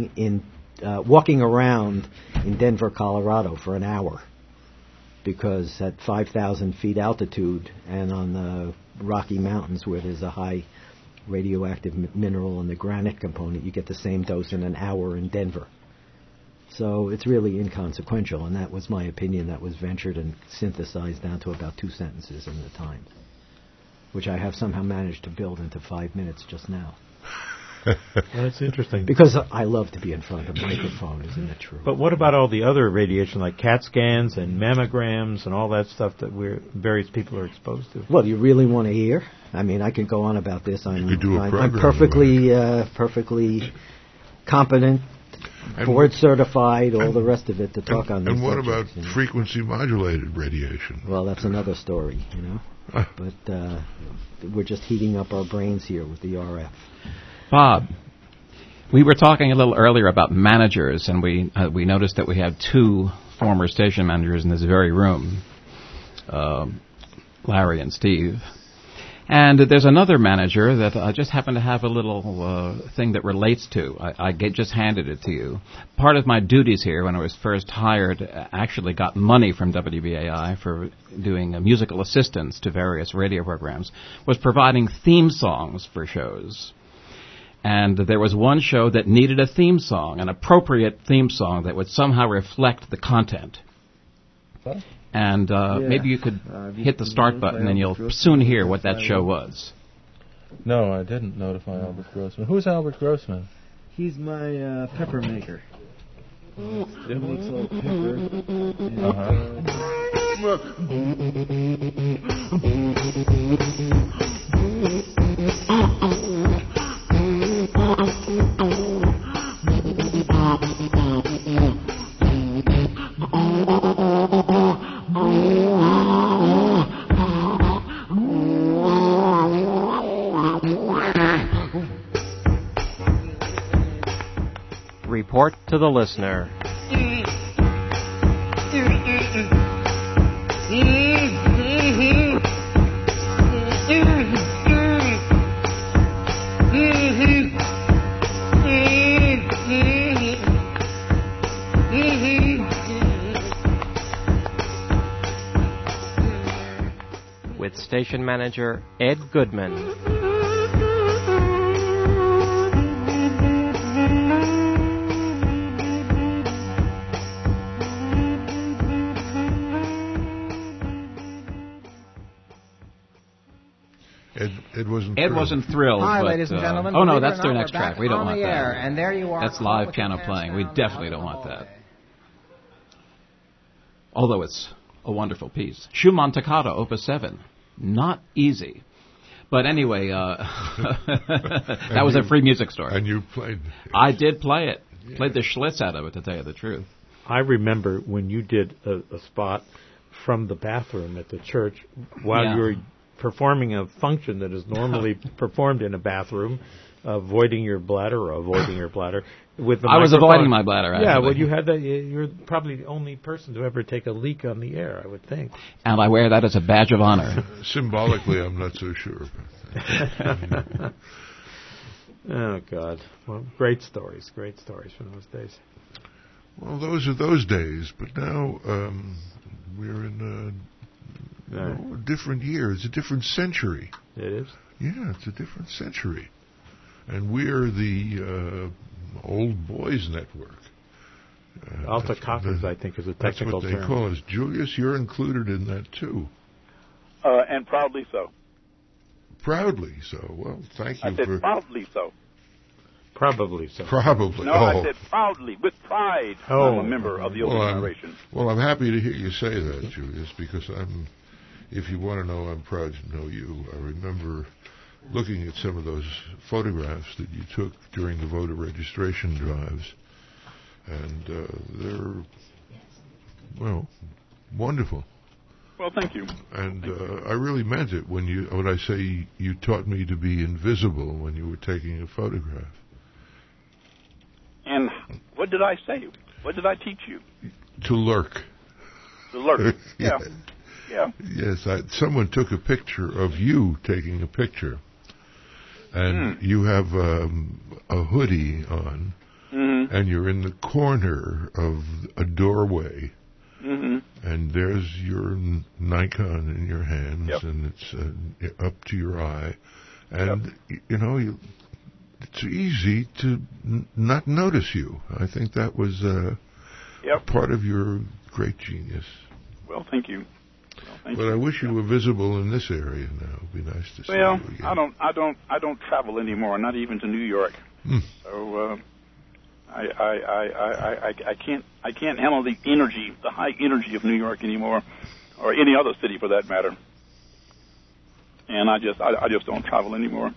walking around in Denver, Colorado for an hour, because at 5,000 feet altitude and on the Rocky Mountains where there's a high radioactive mineral in the granite component, you get the same dose in an hour in Denver. So it's really inconsequential, and that was my opinion that was ventured and synthesized down to about 2 sentences in the Times, which I have somehow managed to build into 5 minutes just now. That's interesting. Because I love to be in front of a microphone, isn't it true? But what about all the other radiation, like CAT scans and mammograms and all that stuff that various people are exposed to? Well, do you really want to hear? I mean, I could go on about this. I'm perfectly competent, board certified, all the rest of it to talk on this. And what subject, about frequency modulated radiation? Well, that's another story, But we're just heating up our brains here with the RF. Bob, we were talking a little earlier about managers, and we noticed that we have two former station managers in this very room, Larry and Steve. And there's another manager that I just happen to have a little thing that relates to. I just handed it to you. Part of my duties here when I was first hired actually got money from WBAI for doing musical assistance to various radio programs, was providing theme songs for shows. And there was one show that needed a theme song, an appropriate theme song that would somehow reflect the content. What? And maybe you could hit the start button and you'll soon hear what that show was. No, I didn't notify Albert Grossman. Who's Albert Grossman? He's my pepper maker. It looks like pepper. Report to the listener. With station manager Ed Goodman. Ed wasn't thrilled. Hi, but, ladies and gentlemen. Oh, no, Believe it that's or their not, next we're track. back We don't on want the air, that. and there you are. That's live piano playing. We definitely don't want that. Although it's a wonderful piece. Schumann Toccata, Opus 7. Not easy. But anyway, that was a free music store. And you played... I did play it. Yeah. Played the Schlitz out of it, to tell you the truth. I remember when you did a spot from the bathroom at the church while you were performing a function that is normally performed in a bathroom, avoiding your bladder. With the I was avoiding my bladder, actually. Yeah, well, you had that. You're probably the only person to ever take a leak on the air, I would think. And I wear that as a badge of honor. Symbolically, I'm not so sure. Oh, God. Well, great stories from those days. Well, those are those days, but now we're in a different year. It's a different century. It is? Yeah, it's a different century. And we're the Old Boys Network. Alta Cockers, I think, is a technical term. That's what they call us. Julius, you're included in that, too. And proudly so. Proudly so. Well, thank you I said proudly so. Probably so. Probably. No, I said proudly, with pride. I'm a member of the older generation. Well, I'm happy to hear you say that, Julius, because if you want to know, I'm proud to know you. I remember looking at some of those photographs that you took during the voter registration drives, and they're, well, wonderful. Well, thank you. And I really meant it when I say you taught me to be invisible when you were taking a photograph. And what did I say? What did I teach you? To lurk. To lurk. Yeah. Yeah. Yes, someone took a picture of you taking a picture, and you have a hoodie on, and you're in the corner of a doorway, and there's your Nikon in your hands, and it's up to your eye, and it's easy to not notice you. I think that was part of your great genius. Well, thank you. But I wish you were visible in this area now. It'd be nice to see you again. I don't travel anymore, not even to New York. So I can't handle the energy, the high energy of New York anymore, or any other city for that matter. And I just don't travel anymore.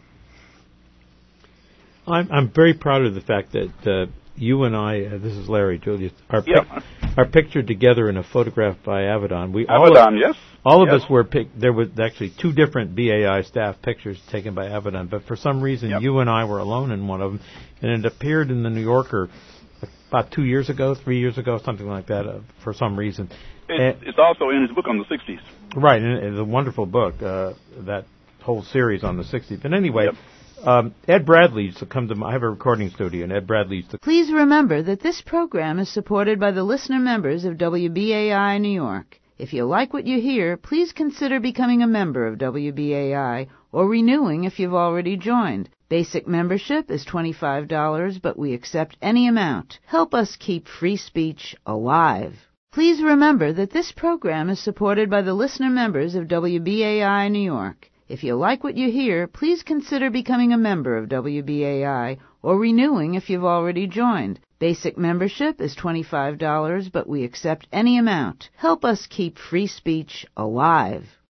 I'm very proud of the fact that you and I, this is Larry Julius, are pictured together in a photograph by Avedon. All of us were picked. There was actually two different BAI staff pictures taken by Avedon, but for some reason you and I were alone in one of them, and it appeared in the New Yorker about 3 years ago, something like that, for some reason. It's also in his book on the 60s. Right, and it's a wonderful book, that whole series on the 60s. But anyway, Ed Bradley used to come to I have a recording studio, and Ed Bradley used to... Please remember that this program is supported by the listener members of WBAI New York. If you like what you hear, please consider becoming a member of WBAI or renewing if you've already joined. Basic membership is $25, but we accept any amount. Help us keep free speech alive. Please remember that this program is supported by the listener members of WBAI New York. If you like what you hear, please consider becoming a member of WBAI or renewing if you've already joined. Basic membership is $25, but we accept any amount. Help us keep free speech alive.